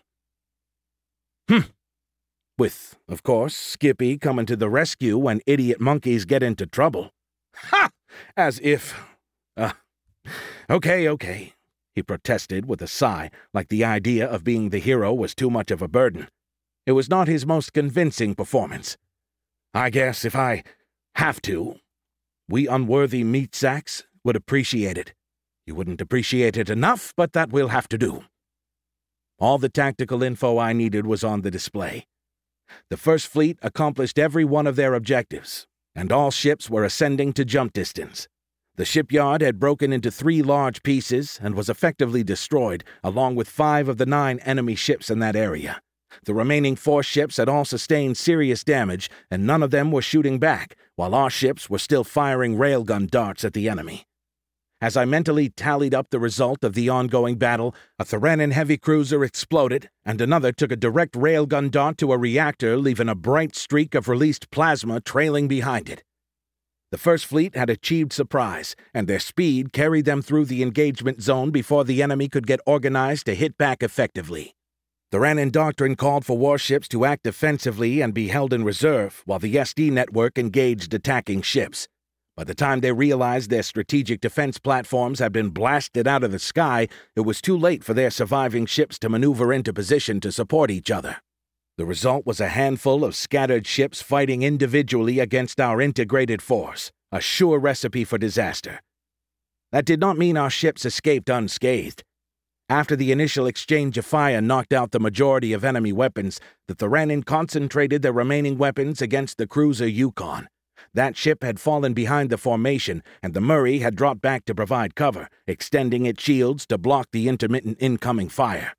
Hmm. With, of course, Skippy coming to the rescue when idiot monkeys get into trouble. Ha! As if... Uh, okay, okay, he protested with a sigh, like the idea of being the hero was too much of a burden. It was not his most convincing performance. I guess if I have to, we unworthy meat sacks would appreciate it. You wouldn't appreciate it enough, but that will have to do. All the tactical info I needed was on the display. The First Fleet accomplished every one of their objectives, and all ships were ascending to jump distance. The shipyard had broken into three large pieces and was effectively destroyed, along with five of the nine enemy ships in that area. The remaining four ships had all sustained serious damage, and none of them were shooting back, while our ships were still firing railgun darts at the enemy. As I mentally tallied up the result of the ongoing battle, a Theranin heavy cruiser exploded, and another took a direct railgun dart to a reactor, leaving a bright streak of released plasma trailing behind it. The First Fleet had achieved surprise, and their speed carried them through the engagement zone before the enemy could get organized to hit back effectively. The Theranin doctrine called for warships to act defensively and be held in reserve, while the S D network engaged attacking ships. By the time they realized their strategic defense platforms had been blasted out of the sky, it was too late for their surviving ships to maneuver into position to support each other. The result was a handful of scattered ships fighting individually against our integrated force, a sure recipe for disaster. That did not mean our ships escaped unscathed. After the initial exchange of fire knocked out the majority of enemy weapons, the Theranin concentrated their remaining weapons against the cruiser Yukon. That ship had fallen behind the formation, and the Murray had dropped back to provide cover, extending its shields to block the intermittent incoming fire.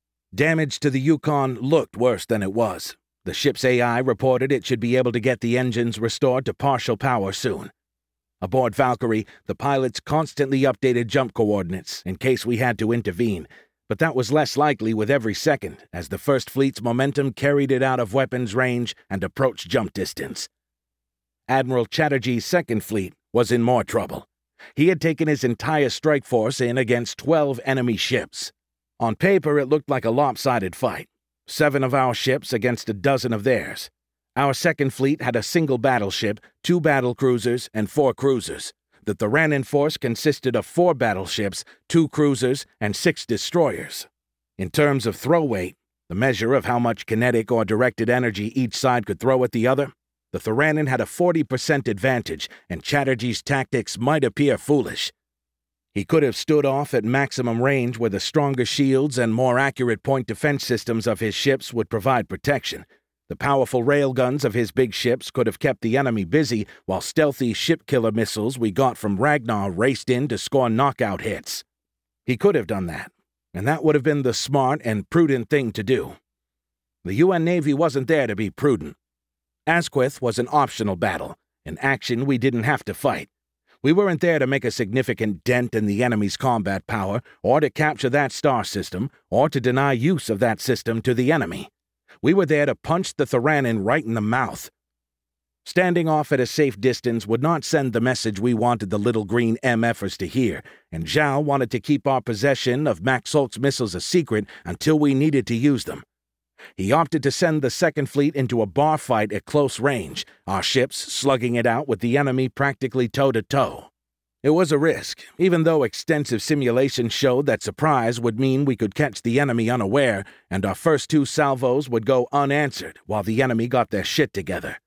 Damage to the Yukon looked worse than it was. The ship's A I reported it should be able to get the engines restored to partial power soon. Aboard Valkyrie, the pilots constantly updated jump coordinates in case we had to intervene, but that was less likely with every second as the First Fleet's momentum carried it out of weapons range and approach jump distance. Admiral Chatterjee's Second Fleet was in more trouble. He had taken his entire strike force in against twelve enemy ships. On paper, it looked like a lopsided fight. Seven of our ships against a dozen of theirs. Our Second Fleet had a single battleship, two battle cruisers, and four cruisers. The Theranin force consisted of four battleships, two cruisers, and six destroyers. In terms of throw weight, the measure of how much kinetic or directed energy each side could throw at the other, the Theranin had a forty percent advantage, and Chatterjee's tactics might appear foolish. He could have stood off at maximum range where the stronger shields and more accurate point defense systems of his ships would provide protection. The powerful railguns of his big ships could have kept the enemy busy, while stealthy ship-killer missiles we got from Ragnar raced in to score knockout hits. He could have done that, and that would have been the smart and prudent thing to do. The U N Navy wasn't there to be prudent. Asquith was an optional battle, an action we didn't have to fight. We weren't there to make a significant dent in the enemy's combat power, or to capture that star system, or to deny use of that system to the enemy. We were there to punch the Theranin right in the mouth. Standing off at a safe distance would not send the message we wanted the little green M F'ers to hear, and Zhao wanted to keep our possession of Max Solk's missiles a secret until we needed to use them. He opted to send the Second Fleet into a bar fight at close range, our ships slugging it out with the enemy practically toe-to-toe. It was a risk, even though extensive simulations showed that surprise would mean we could catch the enemy unaware, and our first two salvos would go unanswered while the enemy got their shit together.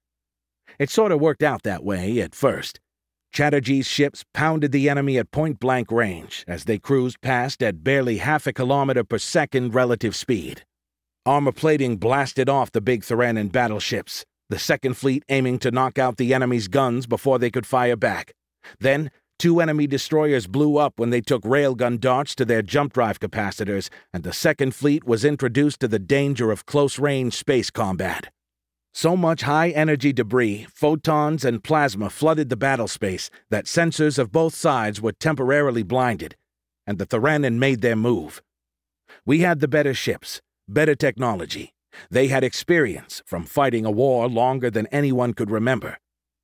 It sort of worked out that way at first. Chatterjee's ships pounded the enemy at point-blank range as they cruised past at barely half a kilometer per second relative speed. Armor plating blasted off the big Theranin battleships, the Second Fleet aiming to knock out the enemy's guns before they could fire back. Then, two enemy destroyers blew up when they took railgun darts to their jump drive capacitors, and the Second Fleet was introduced to the danger of close-range space combat. So much high-energy debris, photons, and plasma flooded the battle space that sensors of both sides were temporarily blinded, and the Theranin made their move. We had the better ships, better technology. They had experience from fighting a war longer than anyone could remember.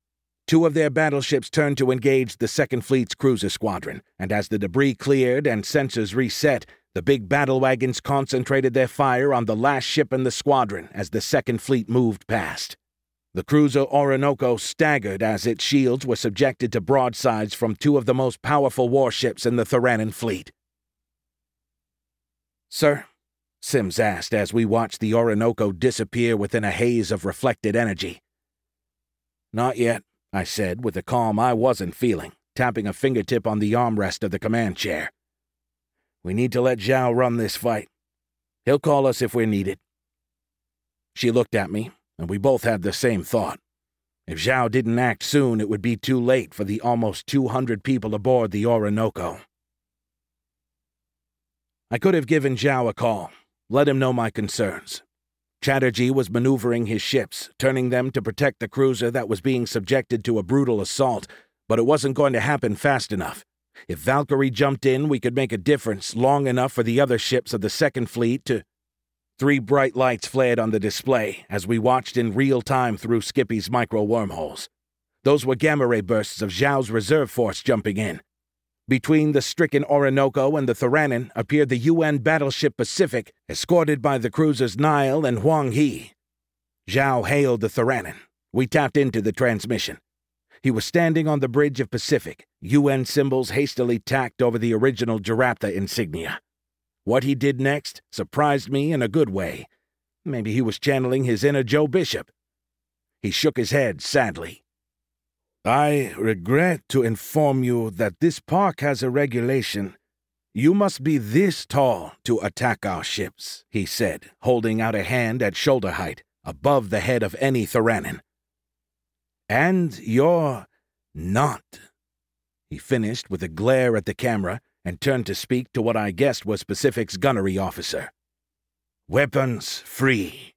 Two of their battleships turned to engage the Second Fleet's cruiser squadron, and as the debris cleared and sensors reset, the big battle wagons concentrated their fire on the last ship in the squadron as the Second Fleet moved past. The cruiser Orinoco staggered as its shields were subjected to broadsides from two of the most powerful warships in the Theranin fleet. "Sir?" Sims asked as we watched the Orinoco disappear within a haze of reflected energy. "Not yet," I said with a calm I wasn't feeling, tapping a fingertip on the armrest of the command chair. "We need to let Zhao run this fight. He'll call us if we're needed." She looked at me, and we both had the same thought. If Zhao didn't act soon, it would be too late for the almost two hundred people aboard the Orinoco. I could have given Zhao a call, let him know my concerns. Chatterjee was maneuvering his ships, turning them to protect the cruiser that was being subjected to a brutal assault, but it wasn't going to happen fast enough. If Valkyrie jumped in, we could make a difference long enough for the other ships of the Second Fleet to... Three bright lights flared on the display as we watched in real time through Skippy's micro-wormholes. Those were gamma-ray bursts of Zhao's reserve force jumping in. Between the stricken Orinoco and the Theranin appeared the U N battleship Pacific, escorted by the cruisers Nile and Huang He. Zhao hailed the Theranin. We tapped into the transmission. He was standing on the bridge of Pacific, U N symbols hastily tacked over the original Jaraptha insignia. What he did next surprised me in a good way. Maybe he was channeling his inner Joe Bishop. He shook his head sadly. "I regret to inform you that this park has a regulation. "You must be this tall to attack our ships," he said, holding out a hand at shoulder height, above the head of any Theranin. "And you're not." He finished with a glare at the camera and turned to speak to what I guessed was Pacific's gunnery officer. "Weapons free."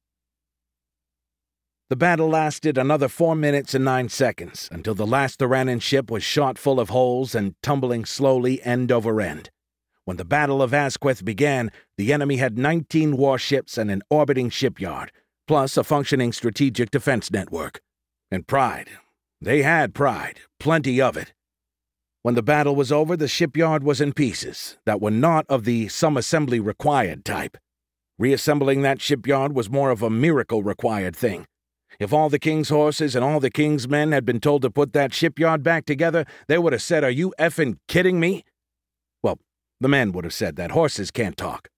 The battle lasted another four minutes and nine seconds, until the last Theranin ship was shot full of holes and tumbling slowly end over end. When the Battle of Asquith began, the enemy had nineteen warships and an orbiting shipyard, plus a functioning strategic defense network. And pride. They had pride, plenty of it. When the battle was over, the shipyard was in pieces that were not of the some-assembly required type. Reassembling that shipyard was more of a miracle required thing. If all the king's horses and all the king's men had been told to put that shipyard back together, they would have said, "Are you effing kidding me?" Well, the men would have said that. Horses can't talk.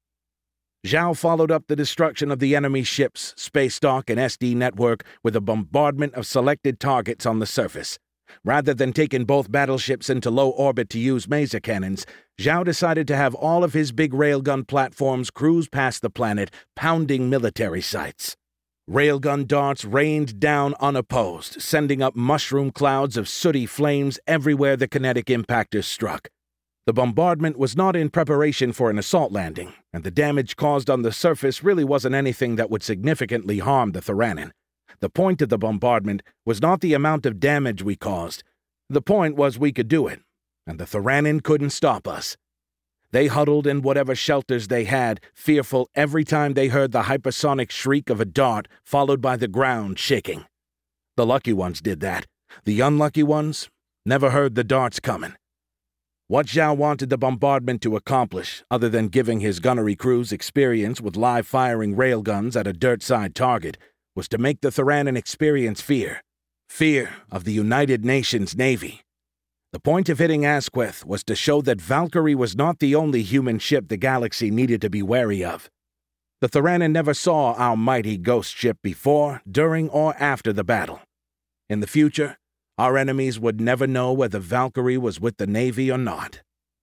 Zhao followed up the destruction of the enemy ships, space dock, and S D network with a bombardment of selected targets on the surface. Rather than taking both battleships into low orbit to use maser cannons, Zhao decided to have all of his big railgun platforms cruise past the planet, pounding military sites. Railgun darts rained down unopposed, sending up mushroom clouds of sooty flames everywhere the kinetic impactors struck. The bombardment was not in preparation for an assault landing, and the damage caused on the surface really wasn't anything that would significantly harm the Theranin. The point of the bombardment was not the amount of damage we caused. The point was we could do it, and the Theranin couldn't stop us. They huddled in whatever shelters they had, fearful every time they heard the hypersonic shriek of a dart, followed by the ground shaking. The lucky ones did that. The unlucky ones never heard the darts coming. What Zhao wanted the bombardment to accomplish, other than giving his gunnery crews experience with live-firing railguns at a dirt-side target, was to make the Theranin experience fear. Fear of the United Nations Navy. The point of hitting Asquith was to show that Valkyrie was not the only human ship the galaxy needed to be wary of. The Theranin never saw our mighty ghost ship before, during, or after the battle. In the future, our enemies would never know whether Valkyrie was with the Navy or not.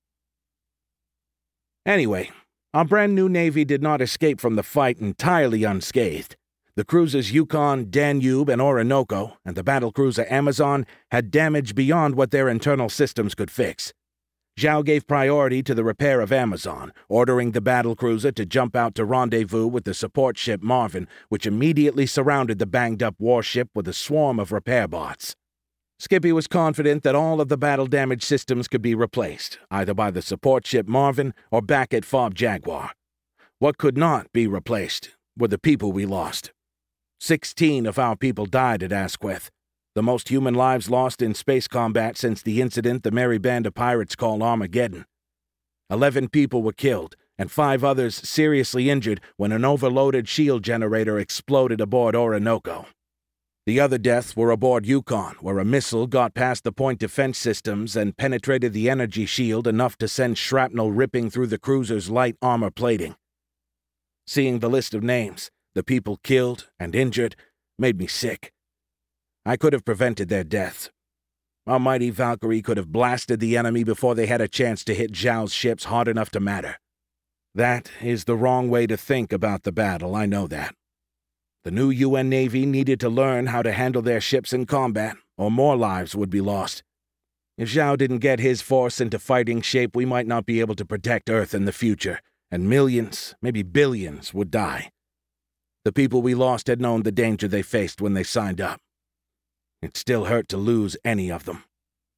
Anyway, our brand new Navy did not escape from the fight entirely unscathed. The cruisers Yukon, Danube, and Orinoco, and the battlecruiser Amazon had damage beyond what their internal systems could fix. Zhao gave priority to the repair of Amazon, ordering the battlecruiser to jump out to rendezvous with the support ship Marvin, which immediately surrounded the banged-up warship with a swarm of repair bots. Skippy was confident that all of the battle-damaged systems could be replaced, either by the support ship Marvin or back at Fob Jaguar. What could not be replaced were the people we lost. Sixteen of our people died at Asquith, the most human lives lost in space combat since the incident the merry band of pirates called Armageddon. Eleven people were killed, and five others seriously injured when an overloaded shield generator exploded aboard Orinoco. The other deaths were aboard Yukon, where a missile got past the point defense systems and penetrated the energy shield enough to send shrapnel ripping through the cruiser's light armor plating. Seeing the list of names, the people killed and injured, made me sick. I could have prevented their deaths. Our mighty Valkyrie could have blasted the enemy before they had a chance to hit Zhao's ships hard enough to matter. That is the wrong way to think about the battle, I know that. The new U N Navy needed to learn how to handle their ships in combat, or more lives would be lost. If Zhao didn't get his force into fighting shape, we might not be able to protect Earth in the future, and millions, maybe billions, would die. The people we lost had known the danger they faced when they signed up. It still hurt to lose any of them.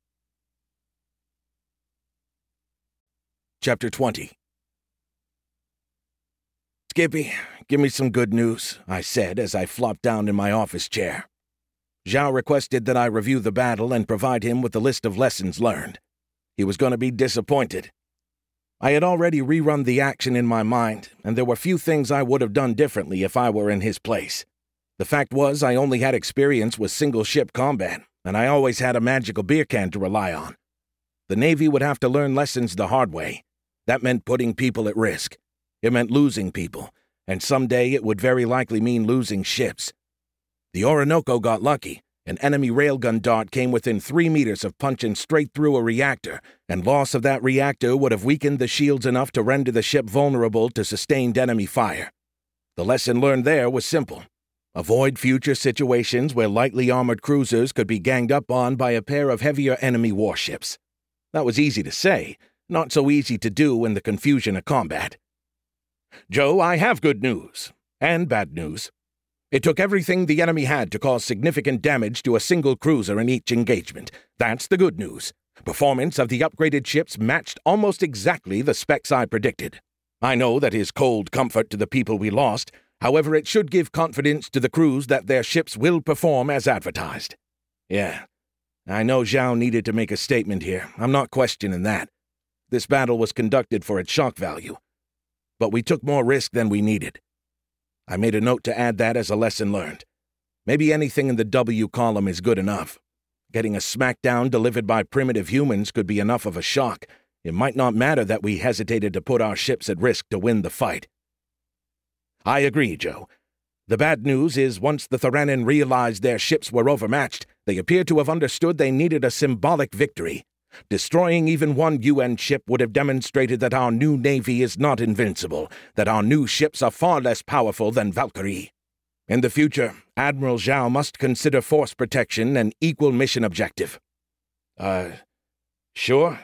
Chapter twenty. "Skippy, give me some good news," I said as I flopped down in my office chair. Zhao requested that I review the battle and provide him with a list of lessons learned. He was going to be disappointed. I had already rerun the action in my mind, and there were few things I would have done differently if I were in his place. The fact was I only had experience with single-ship combat, and I always had a magical beer can to rely on. The Navy would have to learn lessons the hard way. That meant putting people at risk. It meant losing people, and someday it would very likely mean losing ships. The Orinoco got lucky, An enemy railgun dart came within three meters of punching straight through a reactor, and loss of that reactor would have weakened the shields enough to render the ship vulnerable to sustained enemy fire. The lesson learned there was simple. Avoid future situations where lightly armored cruisers could be ganged up on by a pair of heavier enemy warships. That was easy to say, not so easy to do in the confusion of combat. Joe, I have good news. And bad news. It took everything the enemy had to cause significant damage to a single cruiser in each engagement. That's the good news. Performance of the upgraded ships matched almost exactly the specs I predicted. I know that is cold comfort to the people we lost. However, it should give confidence to the crews that their ships will perform as advertised. Yeah, I know Zhao needed to make a statement here. I'm not questioning that. This battle was conducted for its shock value. But we took more risk than we needed. I made a note to add that as a lesson learned. Maybe anything in the W column is good enough. Getting a smackdown delivered by primitive humans could be enough of a shock. It might not matter that we hesitated to put our ships at risk to win the fight. I agree, Joe. The bad news is once the Theranen realized their ships were overmatched, they appear to have understood they needed a symbolic victory. Destroying even one U N ship would have demonstrated that our new navy is not invincible, that our new ships are far less powerful than Valkyrie. In the future, Admiral Zhao must consider force protection an equal mission objective. Uh, sure?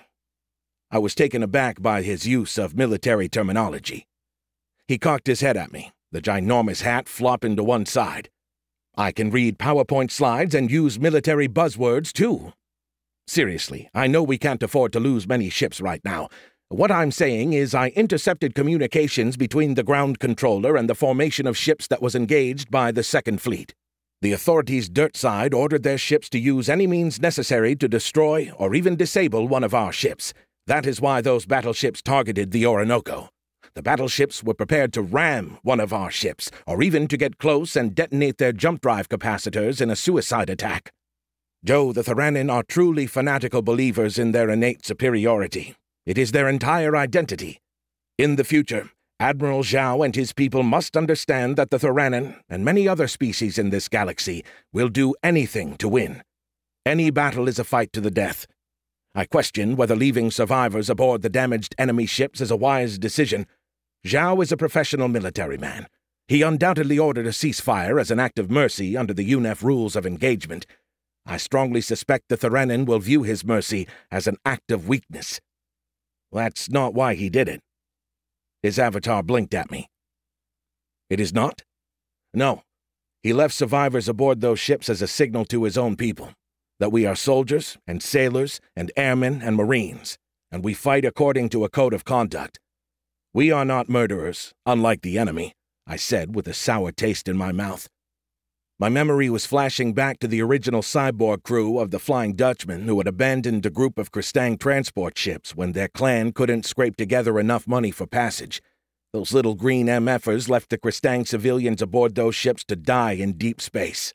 I was taken aback by his use of military terminology. He cocked his head at me, the ginormous hat flopping to one side. I can read PowerPoint slides and use military buzzwords, too. Seriously, I know we can't afford to lose many ships right now. What I'm saying is I intercepted communications between the ground controller and the formation of ships that was engaged by the Second Fleet. The authorities dirt side ordered their ships to use any means necessary to destroy or even disable one of our ships. That is why those battleships targeted the Orinoco. The battleships were prepared to ram one of our ships, or even to get close and detonate their jump drive capacitors in a suicide attack. Joe, the Theranen are truly fanatical believers in their innate superiority. It is their entire identity. In the future, Admiral Zhao and his people must understand that the Theranen, and many other species in this galaxy, will do anything to win. Any battle is a fight to the death. I question whether leaving survivors aboard the damaged enemy ships is a wise decision. Zhao is a professional military man. He undoubtedly ordered a ceasefire as an act of mercy under the U N E F rules of engagement. I strongly suspect the Theranen will view his mercy as an act of weakness. That's not why he did it. His avatar blinked at me. It is not? No. He left survivors aboard those ships as a signal to his own people, that we are soldiers and sailors and airmen and marines, and we fight according to a code of conduct. We are not murderers, unlike the enemy, I said with a sour taste in my mouth. My memory was flashing back to the original cyborg crew of the Flying Dutchman who had abandoned a group of Kristang transport ships when their clan couldn't scrape together enough money for passage. Those little green M Fers left the Kristang civilians aboard those ships to die in deep space.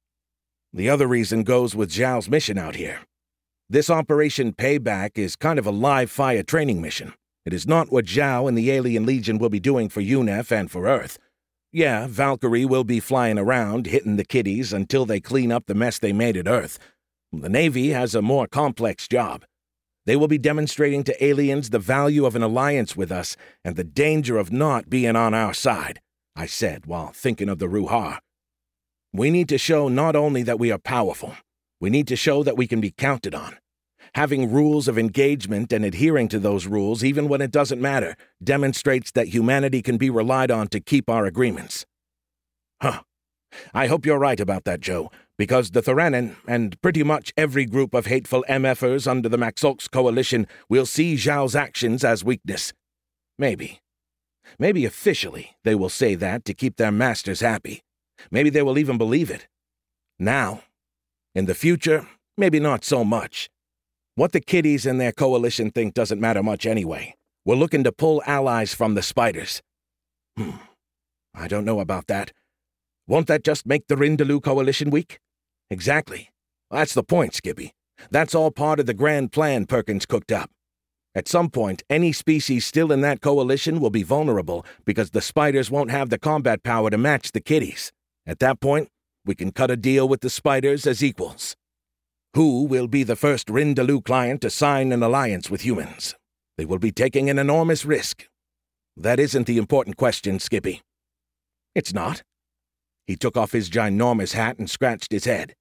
The other reason goes with Zhao's mission out here. This Operation Payback is kind of a live-fire training mission. It is not what Zhao and the Alien Legion will be doing for U N E F and for Earth. Yeah, Valkyrie will be flying around, hitting the kiddies until they clean up the mess they made at Earth. The Navy has a more complex job. They will be demonstrating to aliens the value of an alliance with us and the danger of not being on our side, I said while thinking of the Ruhar. We need to show not only that we are powerful, we need to show that we can be counted on. Having rules of engagement and adhering to those rules, even when it doesn't matter, demonstrates that humanity can be relied on to keep our agreements. Huh. I hope you're right about that, Joe, because the Theranen, and pretty much every group of hateful M Fers under the Maxolx Coalition, will see Zhao's actions as weakness. Maybe. Maybe officially they will say that to keep their masters happy. Maybe they will even believe it. Now. In the future, maybe not so much. What the kiddies and their coalition think doesn't matter much anyway. We're looking to pull allies from the spiders. Hmm. I don't know about that. Won't that just make the Rindaloo Coalition weak? Exactly. That's the point, Skippy. That's all part of the grand plan Perkins cooked up. At some point, any species still in that coalition will be vulnerable because the spiders won't have the combat power to match the kiddies. At that point, we can cut a deal with the Spiders as equals. Who will be the first Rindalu client to sign an alliance with humans? They will be taking an enormous risk. That isn't the important question, Skippy. It's not. He took off his ginormous hat and scratched his head.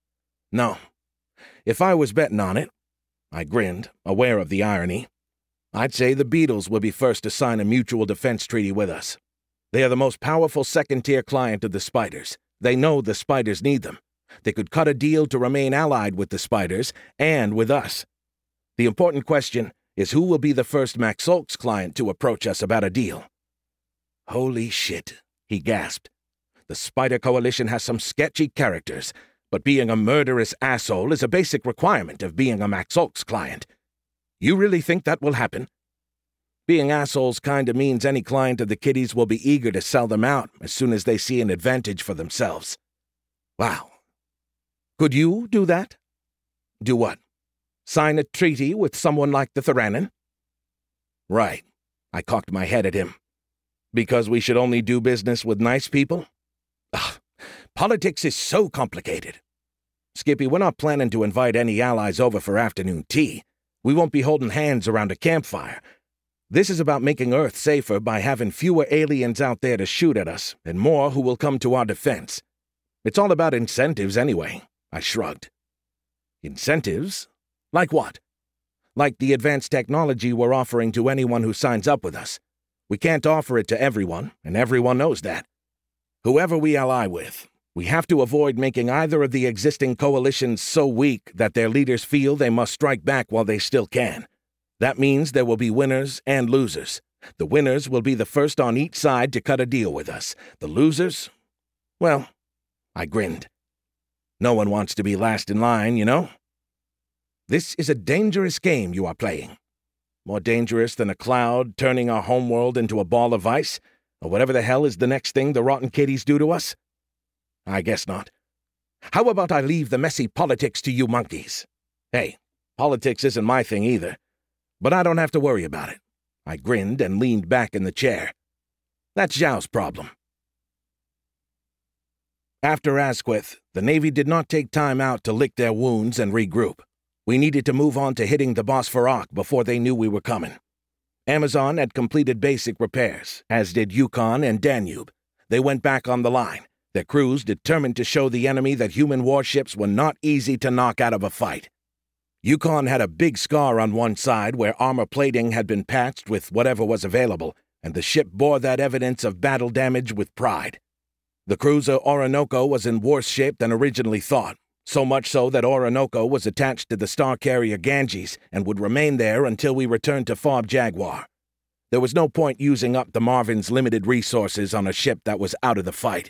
No. If I was betting on it, I grinned, aware of the irony, I'd say the Beetles will be first to sign a mutual defense treaty with us. They are the most powerful second-tier client of the Spiders. They know the Spiders need them. They could cut a deal to remain allied with the Spiders and with us. The important question is who will be the first Maxolk's client to approach us about a deal. Holy shit, he gasped. The Spider Coalition has some sketchy characters, but being a murderous asshole is a basic requirement of being a Maxolk's client. You really think that will happen? Being assholes kinda means any client of the kiddies will be eager to sell them out as soon as they see an advantage for themselves. Wow. Could you do that? Do what? Sign a treaty with someone like the Theranin? Right. I cocked my head at him. Because we should only do business with nice people? Ugh. Politics is so complicated. Skippy, we're not planning to invite any allies over for afternoon tea. We won't be holding hands around a campfire. This is about making Earth safer by having fewer aliens out there to shoot at us and more who will come to our defense. It's all about incentives anyway, I shrugged. Incentives? Like what? Like the advanced technology we're offering to anyone who signs up with us. We can't offer it to everyone, and everyone knows that. Whoever we ally with, we have to avoid making either of the existing coalitions so weak that their leaders feel they must strike back while they still can. That means there will be winners and losers. The winners will be the first on each side to cut a deal with us. The losers? Well, I grinned. No one wants to be last in line, you know? This is a dangerous game you are playing. More dangerous than a cloud turning our homeworld into a ball of ice, or whatever the hell is the next thing the rotten kiddies do to us? I guess not. How about I leave the messy politics to you monkeys? Hey, politics isn't my thing either. But I don't have to worry about it. I grinned and leaned back in the chair. That's Zhao's problem. After Asquith, the Navy did not take time out to lick their wounds and regroup. We needed to move on to hitting the Bosphorok before they knew we were coming. Amazon had completed basic repairs, as did Yukon and Danube. They went back on the line, their crews determined to show the enemy that human warships were not easy to knock out of a fight. Yukon had a big scar on one side where armor plating had been patched with whatever was available, and the ship bore that evidence of battle damage with pride. The cruiser Orinoco was in worse shape than originally thought, so much so that Orinoco was attached to the star carrier Ganges and would remain there until we returned to Fob Jaguar. There was no point using up the Marvin's limited resources on a ship that was out of the fight.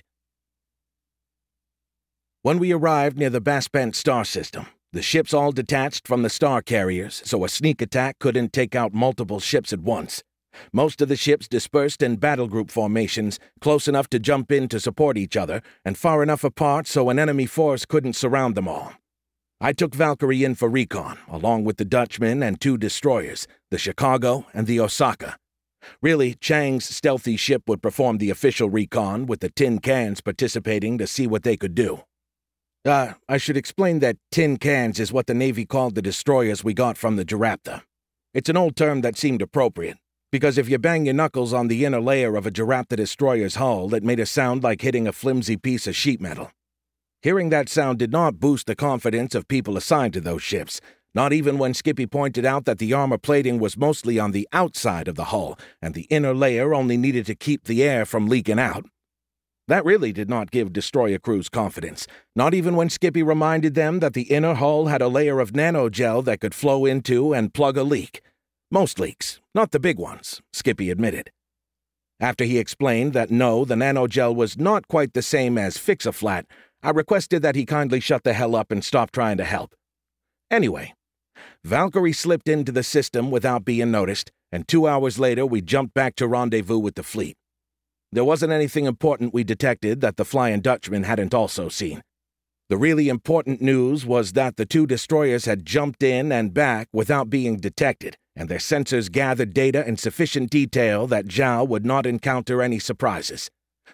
When we arrived near the Baspent star system, the ships all detached from the star carriers, so a sneak attack couldn't take out multiple ships at once. Most of the ships dispersed in battle group formations, close enough to jump in to support each other, and far enough apart so an enemy force couldn't surround them all. I took Valkyrie in for recon, along with the Dutchman and two destroyers, the Chicago and the Osaka. Really, Chang's stealthy ship would perform the official recon, with the tin cans participating to see what they could do. Uh, I should explain that tin cans is what the Navy called the destroyers we got from the Giraptha. It's an old term that seemed appropriate, because if you bang your knuckles on the inner layer of a Giraptha destroyer's hull, it made a sound like hitting a flimsy piece of sheet metal. Hearing that sound did not boost the confidence of people assigned to those ships, not even when Skippy pointed out that the armor plating was mostly on the outside of the hull, and the inner layer only needed to keep the air from leaking out. That really did not give destroyer crews confidence, not even when Skippy reminded them that the inner hull had a layer of nanogel that could flow into and plug a leak. Most leaks, not the big ones, Skippy admitted. After he explained that no, the nanogel was not quite the same as Fix-A-Flat, I requested that he kindly shut the hell up and stop trying to help. Anyway, Valkyrie slipped into the system without being noticed, and two hours later we jumped back to rendezvous with the fleet. There wasn't anything important we detected that the Flying Dutchman hadn't also seen. The really important news was that the two destroyers had jumped in and back without being detected, and their sensors gathered data in sufficient detail that Zhao would not encounter any surprises.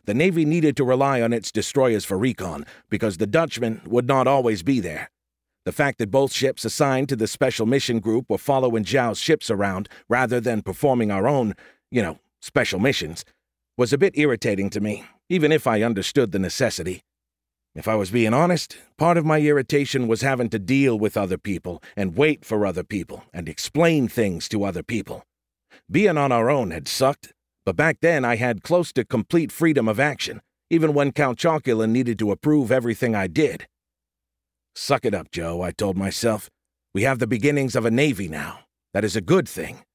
the Navy needed to rely on its destroyers for recon because the Dutchmen would not always be there. The fact that both ships assigned to the Special Mission Group were following Zhao's ships around rather than performing our own, you know, special missions, was a bit irritating to me, even if I understood the necessity. If I was being honest, part of my irritation was having to deal with other people and wait for other people and explain things to other people. Being on our own had sucked, but back then I had close to complete freedom of action, even when Count Chocula needed to approve everything I did. Suck it up, Joe, I told myself. We have the beginnings of a navy now. That is a good thing.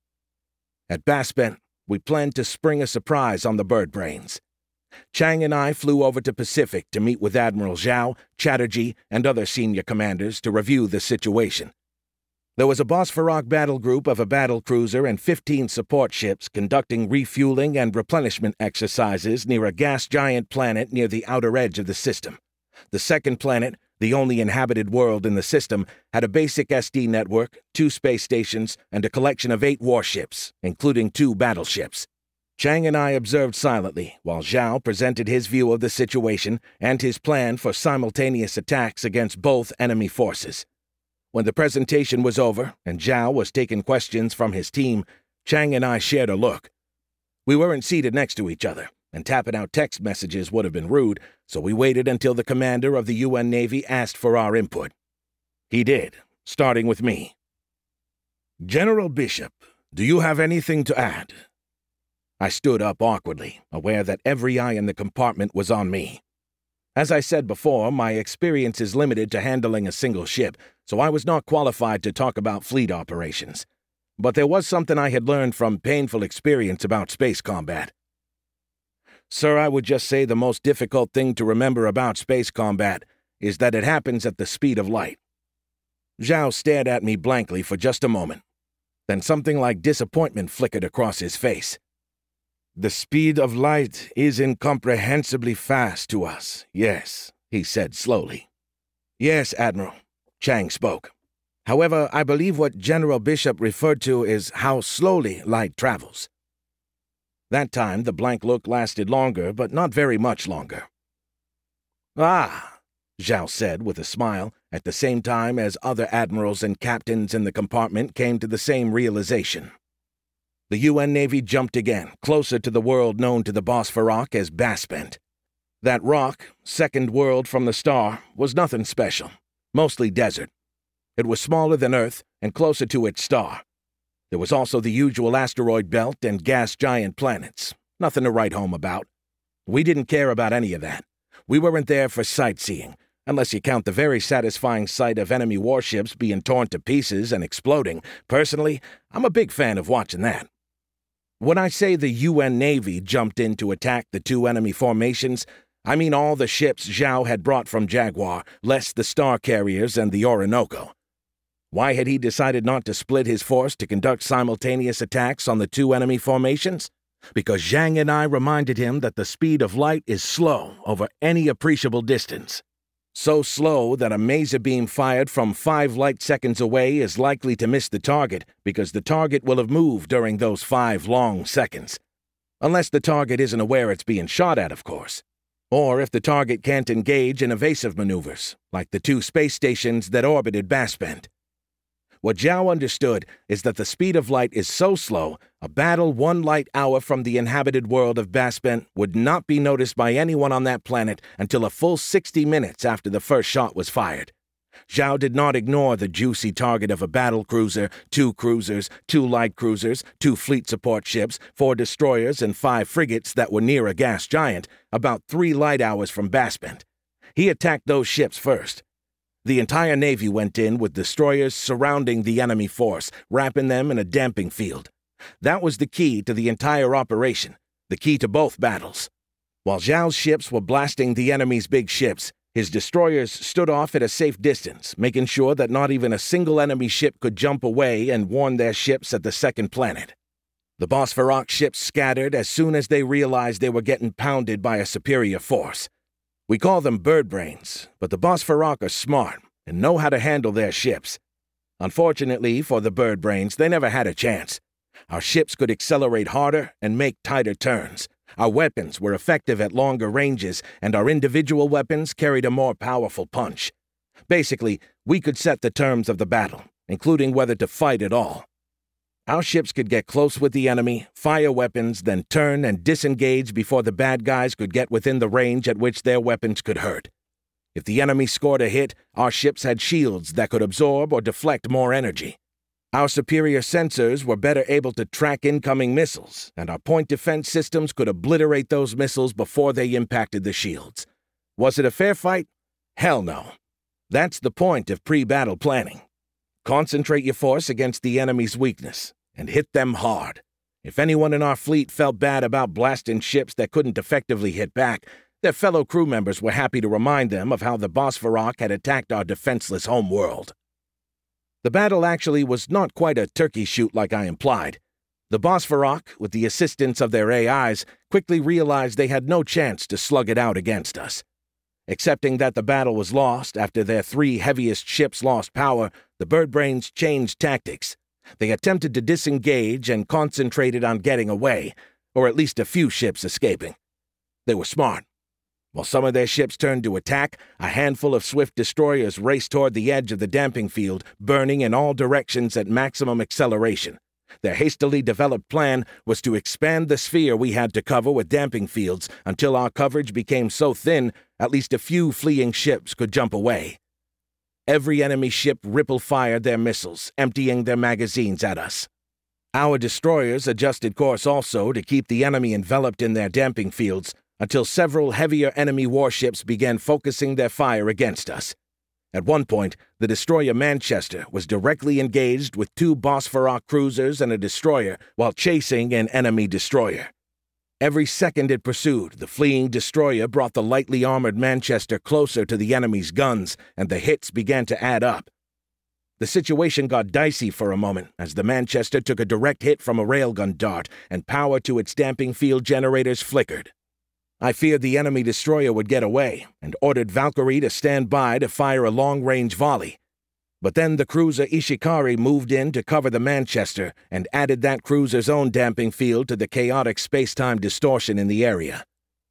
At Baspent, we planned to spring a surprise on the Bird Brains. Chang and I flew over to Pacific to meet with Admiral Zhao, Chatterjee, and other senior commanders to review the situation. There was a Bosphorok battle group of a battle cruiser and fifteen support ships conducting refueling and replenishment exercises near a gas giant planet near the outer edge of the system. The second planet, the only inhabited world in the system, had a basic S D network, two space stations, and a collection of eight warships, including two battleships. Chang and I observed silently while Zhao presented his view of the situation and his plan for simultaneous attacks against both enemy forces. When the presentation was over and Zhao was taking questions from his team, Chang and I shared a look. We weren't seated next to each other, and tapping out text messages would have been rude, so we waited until the commander of the U N Navy asked for our input. He did, starting with me. General Bishop, do you have anything to add? I stood up awkwardly, aware that every eye in the compartment was on me. As I said before, my experience is limited to handling a single ship, so I was not qualified to talk about fleet operations. But there was something I had learned from painful experience about space combat. Sir, I would just say the most difficult thing to remember about space combat is that it happens at the speed of light. Zhao stared at me blankly for just a moment. Then something like disappointment flickered across his face. The speed of light is incomprehensibly fast to us, yes, he said slowly. Yes, Admiral, Chang spoke. However, I believe what General Bishop referred to is how slowly light travels. That time, the blank look lasted longer, but not very much longer. Ah, Zhao said with a smile, at the same time as other admirals and captains in the compartment came to the same realization. The U N Navy jumped again, closer to the world known to the Bosphorok as Baspent. That rock, second world from the star, was nothing special, mostly desert. It was smaller than Earth and closer to its star. There was also the usual asteroid belt and gas giant planets. Nothing to write home about. We didn't care about any of that. We weren't there for sightseeing, unless you count the very satisfying sight of enemy warships being torn to pieces and exploding. Personally, I'm a big fan of watching that. When I say the U N Navy jumped in to attack the two enemy formations, I mean all the ships Zhao had brought from Jaguar, less the star carriers and the Orinoco. Why had he decided not to split his force to conduct simultaneous attacks on the two enemy formations? Because Zhang and I reminded him that the speed of light is slow over any appreciable distance. So slow that a maser beam fired from five light seconds away is likely to miss the target because the target will have moved during those five long seconds. Unless the target isn't aware it's being shot at, of course. Or if the target can't engage in evasive maneuvers, like the two space stations that orbited Baspent. What Zhao understood is that the speed of light is so slow, a battle one light hour from the inhabited world of Baspent would not be noticed by anyone on that planet until a full sixty minutes after the first shot was fired. Zhao did not ignore the juicy target of a battle cruiser, two cruisers, two light cruisers, two fleet support ships, four destroyers, and five frigates that were near a gas giant, about three light hours from Baspent. He attacked those ships first. The entire Navy went in with destroyers surrounding the enemy force, wrapping them in a damping field. That was the key to the entire operation, the key to both battles. While Zhao's ships were blasting the enemy's big ships, his destroyers stood off at a safe distance, making sure that not even a single enemy ship could jump away and warn their ships at the second planet. The Bosphorok ships scattered as soon as they realized they were getting pounded by a superior force. We call them bird brains, but the Bosphorok are smart and know how to handle their ships. Unfortunately for the bird brains, they never had a chance. Our ships could accelerate harder and make tighter turns, Our weapons were effective at longer ranges, and our individual weapons carried a more powerful punch. Basically, we could set the terms of the battle, including whether to fight at all. Our ships could get close with the enemy, fire weapons, then turn and disengage before the bad guys could get within the range at which their weapons could hurt. If the enemy scored a hit, our ships had shields that could absorb or deflect more energy. Our superior sensors were better able to track incoming missiles, and our point defense systems could obliterate those missiles before they impacted the shields. Was it a fair fight? Hell no. That's the point of pre-battle planning. Concentrate your force against the enemy's weakness, and hit them hard. If anyone in our fleet felt bad about blasting ships that couldn't effectively hit back, their fellow crew members were happy to remind them of how the Bosphorok had attacked our defenseless home world. The battle actually was not quite a turkey shoot like I implied. The Bosphorok, with the assistance of their A Is, quickly realized they had no chance to slug it out against us. Accepting that the battle was lost after their three heaviest ships lost power, the Birdbrains changed tactics. They attempted to disengage and concentrated on getting away, or at least a few ships escaping. They were smart. While some of their ships turned to attack, a handful of swift destroyers raced toward the edge of the damping field, burning in all directions at maximum acceleration. Their hastily developed plan was to expand the sphere we had to cover with damping fields until our coverage became so thin at least a few fleeing ships could jump away. Every enemy ship ripple-fired their missiles, emptying their magazines at us. Our destroyers adjusted course also to keep the enemy enveloped in their damping fields, until several heavier enemy warships began focusing their fire against us. At one point, the destroyer Manchester was directly engaged with two Bosphorok cruisers and a destroyer while chasing an enemy destroyer. Every second it pursued, the fleeing destroyer brought the lightly armored Manchester closer to the enemy's guns, and the hits began to add up. The situation got dicey for a moment as the Manchester took a direct hit from a railgun dart and power to its damping field generators flickered. I feared the enemy destroyer would get away and ordered Valkyrie to stand by to fire a long-range volley. But then the cruiser Ishikari moved in to cover the Manchester and added that cruiser's own damping field to the chaotic space-time distortion in the area.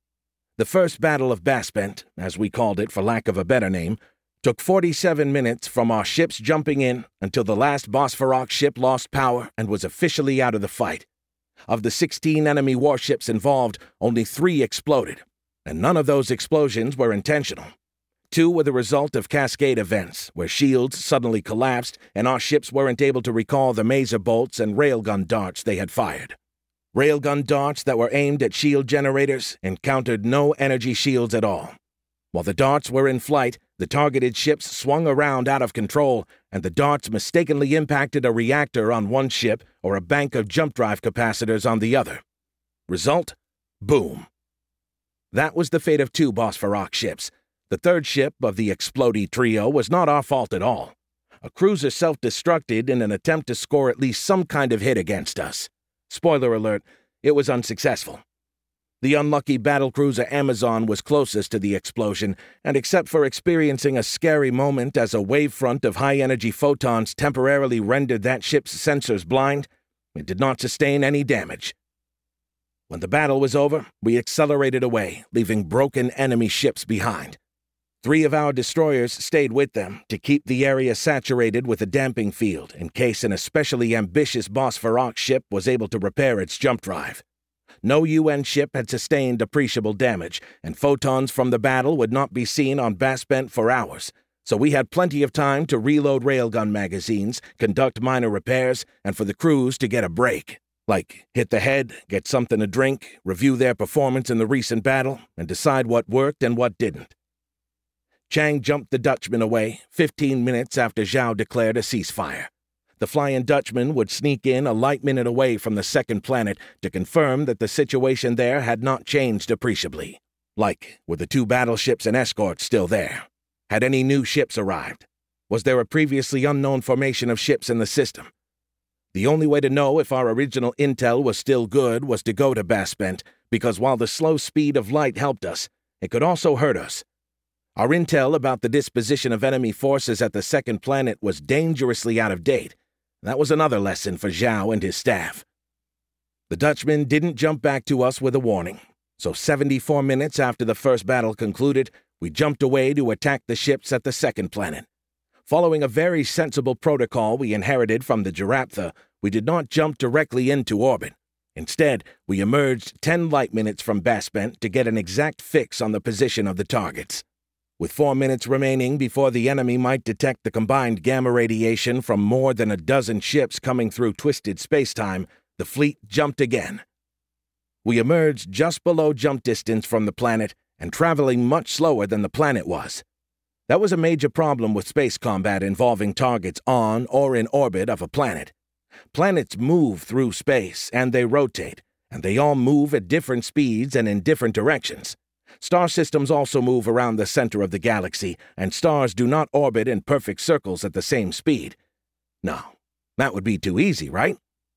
The first Battle of Baspent, as we called it for lack of a better name, took forty-seven minutes from our ships jumping in until the last Bosphorok ship lost power and was officially out of the fight. Of the sixteen enemy warships involved, only three exploded, and none of those explosions were intentional. Two were the result of cascade events, where shields suddenly collapsed and our ships weren't able to recall the maser bolts and railgun darts they had fired. Railgun darts that were aimed at shield generators encountered no energy shields at all. While the darts were in flight, the targeted ships swung around out of control, and the darts mistakenly impacted a reactor on one ship or a bank of jump drive capacitors on the other. Result? Boom. That was the fate of two Bosphorok ships. The third ship of the explodey trio was not our fault at all. A cruiser self-destructed in an attempt to score at least some kind of hit against us. Spoiler alert, it was unsuccessful. The unlucky battlecruiser Amazon was closest to the explosion, and except for experiencing a scary moment as a wavefront of high-energy photons temporarily rendered that ship's sensors blind, it did not sustain any damage. When the battle was over, we accelerated away, leaving broken enemy ships behind. Three of our destroyers stayed with them to keep the area saturated with a damping field in case an especially ambitious Bosphorok ship was able to repair its jump drive. No U N ship had sustained appreciable damage, and photons from the battle would not be seen on Baspent for hours, so we had plenty of time to reload railgun magazines, conduct minor repairs, and for the crews to get a break. Like hit the head, get something to drink, review their performance in the recent battle, and decide what worked and what didn't. Chang jumped the Dutchman away fifteen minutes after Zhao declared a ceasefire. The Flying Dutchman would sneak in a light minute away from the second planet to confirm that the situation there had not changed appreciably. Like, were the two battleships and escorts still there? Had any new ships arrived? Was there a previously unknown formation of ships in the system? The only way to know if our original intel was still good was to go to Baspent, because while the slow speed of light helped us, it could also hurt us. Our intel about the disposition of enemy forces at the second planet was dangerously out of date. That was another lesson for Zhao and his staff. The Dutchman didn't jump back to us with a warning, So seventy-four minutes after the first battle concluded, we jumped away to attack the ships at the second planet. Following a very sensible protocol we inherited from the Giraptha, we did not jump directly into orbit. Instead, we emerged ten light minutes from Baspent to get an exact fix on the position of the targets. With four minutes remaining before the enemy might detect the combined gamma radiation from more than a dozen ships coming through twisted spacetime, the fleet jumped again. We emerged just below jump distance from the planet and traveling much slower than the planet was. That was a major problem with space combat involving targets on or in orbit of a planet. Planets move through space, and they rotate, and they all move at different speeds and in different directions. Star systems also move around the center of the galaxy, and stars do not orbit in perfect circles at the same speed. No, that would be too easy, right?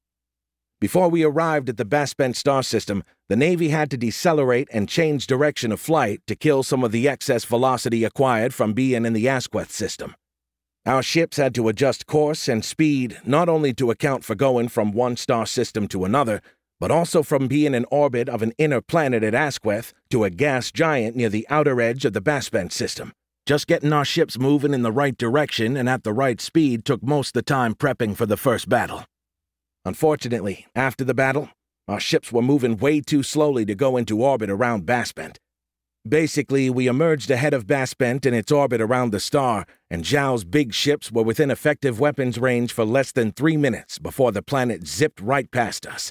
Before we arrived at the Baspent star system, the Navy had to decelerate and change direction of flight to kill some of the excess velocity acquired from being in the Asquith system. Our ships had to adjust course and speed not only to account for going from one star system to another, but also from being in orbit of an inner planet at Asquith to a gas giant near the outer edge of the Baspent system. Just getting our ships moving in the right direction and at the right speed took most of the time prepping for the first battle. Unfortunately, after the battle, our ships were moving way too slowly to go into orbit around Baspent. Basically, we emerged ahead of Baspent in its orbit around the star, and Zhao's big ships were within effective weapons range for less than three minutes before the planet zipped right past us.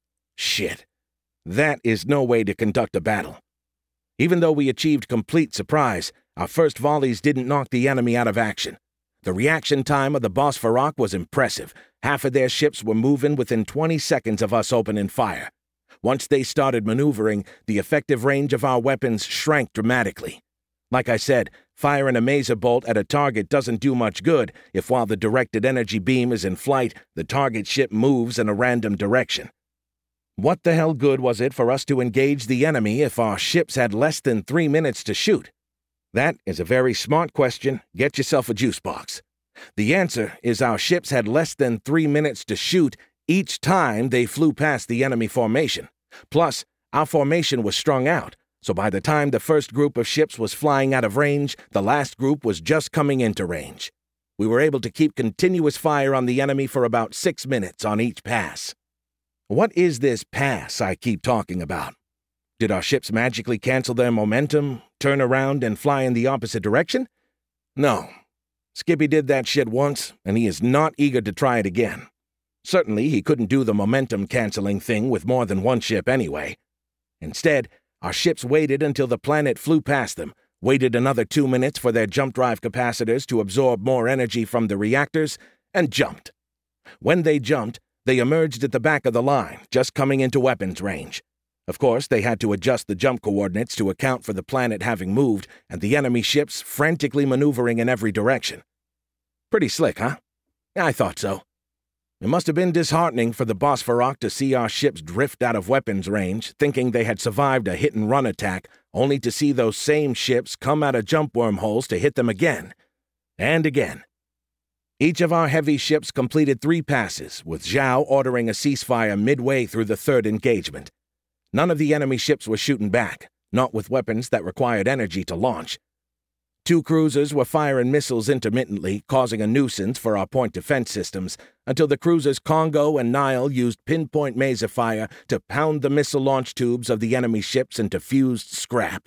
Shit. That is no way to conduct a battle. Even though we achieved complete surprise, our first volleys didn't knock the enemy out of action. The reaction time of the Bosphorok was impressive. Half of their ships were moving within twenty seconds of us opening fire. Once they started maneuvering, the effective range of our weapons shrank dramatically. Like I said, firing a maser bolt at a target doesn't do much good if while the directed energy beam is in flight, the target ship moves in a random direction. What the hell good was it for us to engage the enemy if our ships had less than three minutes to shoot? That is a very smart question. Get yourself a juice box. The answer is our ships had less than three minutes to shoot each time they flew past the enemy formation. Plus, our formation was strung out, so by the time the first group of ships was flying out of range, the last group was just coming into range. We were able to keep continuous fire on the enemy for about six minutes on each pass. What is this pass I keep talking about? Did our ships magically cancel their momentum, turn around, and fly in the opposite direction? No. Skippy did that shit once, and he is not eager to try it again. Certainly, he couldn't do the momentum-canceling thing with more than one ship anyway. Instead, our ships waited until the planet flew past them, waited another two minutes for their jump drive capacitors to absorb more energy from the reactors, and jumped. When they jumped, they emerged at the back of the line, just coming into weapons range. Of course, they had to adjust the jump coordinates to account for the planet having moved and the enemy ships frantically maneuvering in every direction. Pretty slick, huh? I thought so. It must have been disheartening for the Bosphorok to see our ships drift out of weapons range, thinking they had survived a hit-and-run attack, only to see those same ships come out of jump wormholes to hit them again. And again. Each of our heavy ships completed three passes, with Zhao ordering a ceasefire midway through the third engagement. None of the enemy ships were shooting back, not with weapons that required energy to launch. Two cruisers were firing missiles intermittently, causing a nuisance for our point defense systems, until the cruisers Congo and Nile used pinpoint maser fire to pound the missile launch tubes of the enemy ships into fused scrap.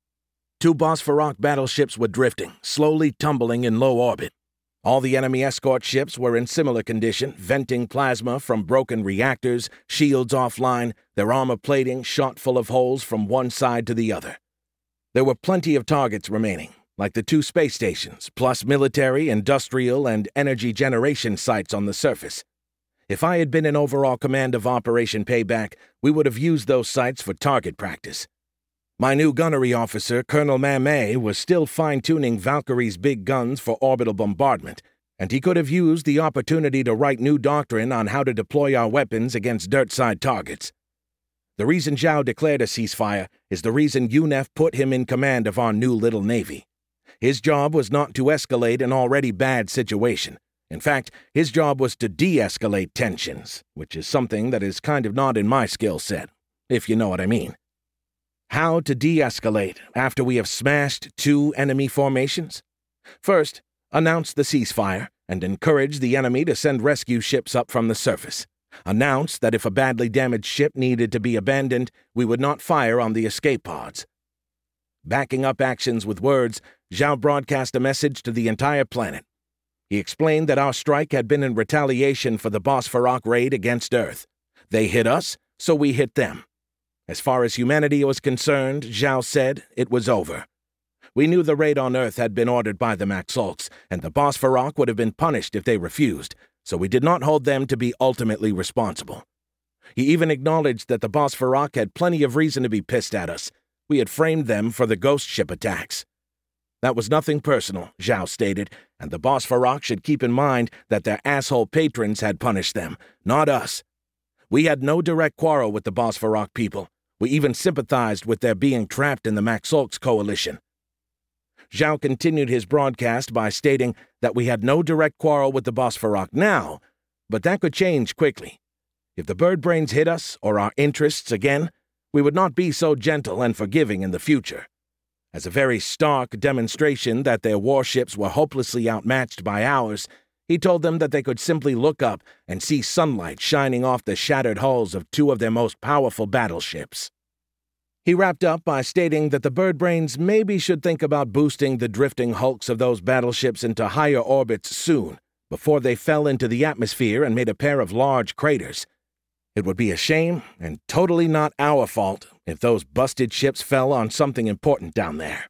Two Bosphorok battleships were drifting, slowly tumbling in low orbit. All the enemy escort ships were in similar condition, venting plasma from broken reactors, shields offline, their armor plating shot full of holes from one side to the other. There were plenty of targets remaining, like the two space stations, plus military, industrial, and energy generation sites on the surface. If I had been in overall command of Operation Payback, we would have used those sites for target practice. My new gunnery officer, Colonel Mamay, was still fine-tuning Valkyrie's big guns for orbital bombardment, and he could have used the opportunity to write new doctrine on how to deploy our weapons against dirt-side targets. The reason Zhao declared a ceasefire is the reason U N E F put him in command of our new little navy. His job was not to escalate an already bad situation. In fact, his job was to de-escalate tensions, which is something that is kind of not in my skill set, if you know what I mean. How to de-escalate after we have smashed two enemy formations? First, announce the ceasefire and encourage the enemy to send rescue ships up from the surface. Announce that if a badly damaged ship needed to be abandoned, we would not fire on the escape pods. Backing up actions with words, Zhao broadcast a message to the entire planet. He explained that our strike had been in retaliation for the Bosphorok raid against Earth. They hit us, so we hit them. As far as humanity was concerned, Zhao said, it was over. We knew the raid on Earth had been ordered by the Maxolks, and the Bosphorok would have been punished if they refused, so we did not hold them to be ultimately responsible. He even acknowledged that the Bosphorok had plenty of reason to be pissed at us. We had framed them for the ghost ship attacks. That was nothing personal, Zhao stated, and the Bosphorok should keep in mind that their asshole patrons had punished them, not us. We had no direct quarrel with the Bosphorok people. We even sympathized with their being trapped in the Maxolks coalition. Zhao continued his broadcast by stating that we had no direct quarrel with the Bosphorok now, but that could change quickly. If the bird brains hit us or our interests again, we would not be so gentle and forgiving in the future. As a very stark demonstration that their warships were hopelessly outmatched by ours, he told them that they could simply look up and see sunlight shining off the shattered hulls of two of their most powerful battleships. He wrapped up by stating that the bird brains maybe should think about boosting the drifting hulks of those battleships into higher orbits soon, before they fell into the atmosphere and made a pair of large craters. It would be a shame, and totally not our fault, if those busted ships fell on something important down there.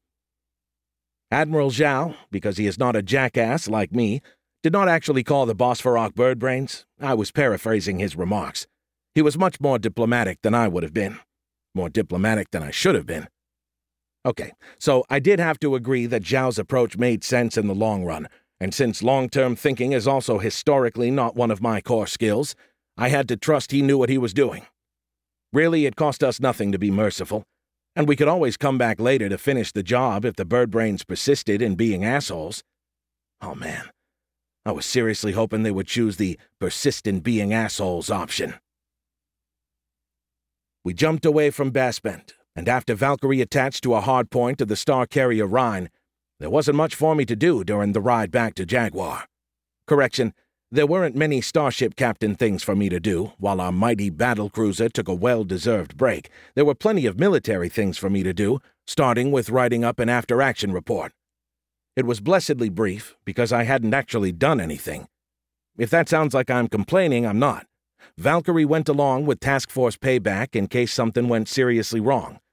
Admiral Zhao, because he is not a jackass like me, did not actually call the Bosphorok bird brains. I was paraphrasing his remarks. He was much more diplomatic than I would have been. More diplomatic than I should have been. Okay, so I did have to agree that Zhao's approach made sense in the long run, and since long-term thinking is also historically not one of my core skills, I had to trust he knew what he was doing. Really, it cost us nothing to be merciful, and we could always come back later to finish the job if the bird brains persisted in being assholes. Oh man, I was seriously hoping they would choose the persistent being assholes option. We jumped away from Baspent, and after Valkyrie attached to a hard point of the star carrier Rhine, there wasn't much for me to do during the ride back to Jaguar. Correction, there weren't many starship captain things for me to do, while our mighty battlecruiser took a well-deserved break. There were plenty of military things for me to do, starting with writing up an after-action report. It was blessedly brief, because I hadn't actually done anything. If that sounds like I'm complaining, I'm not. Valkyrie went along with Task Force Payback in case something went seriously wrong.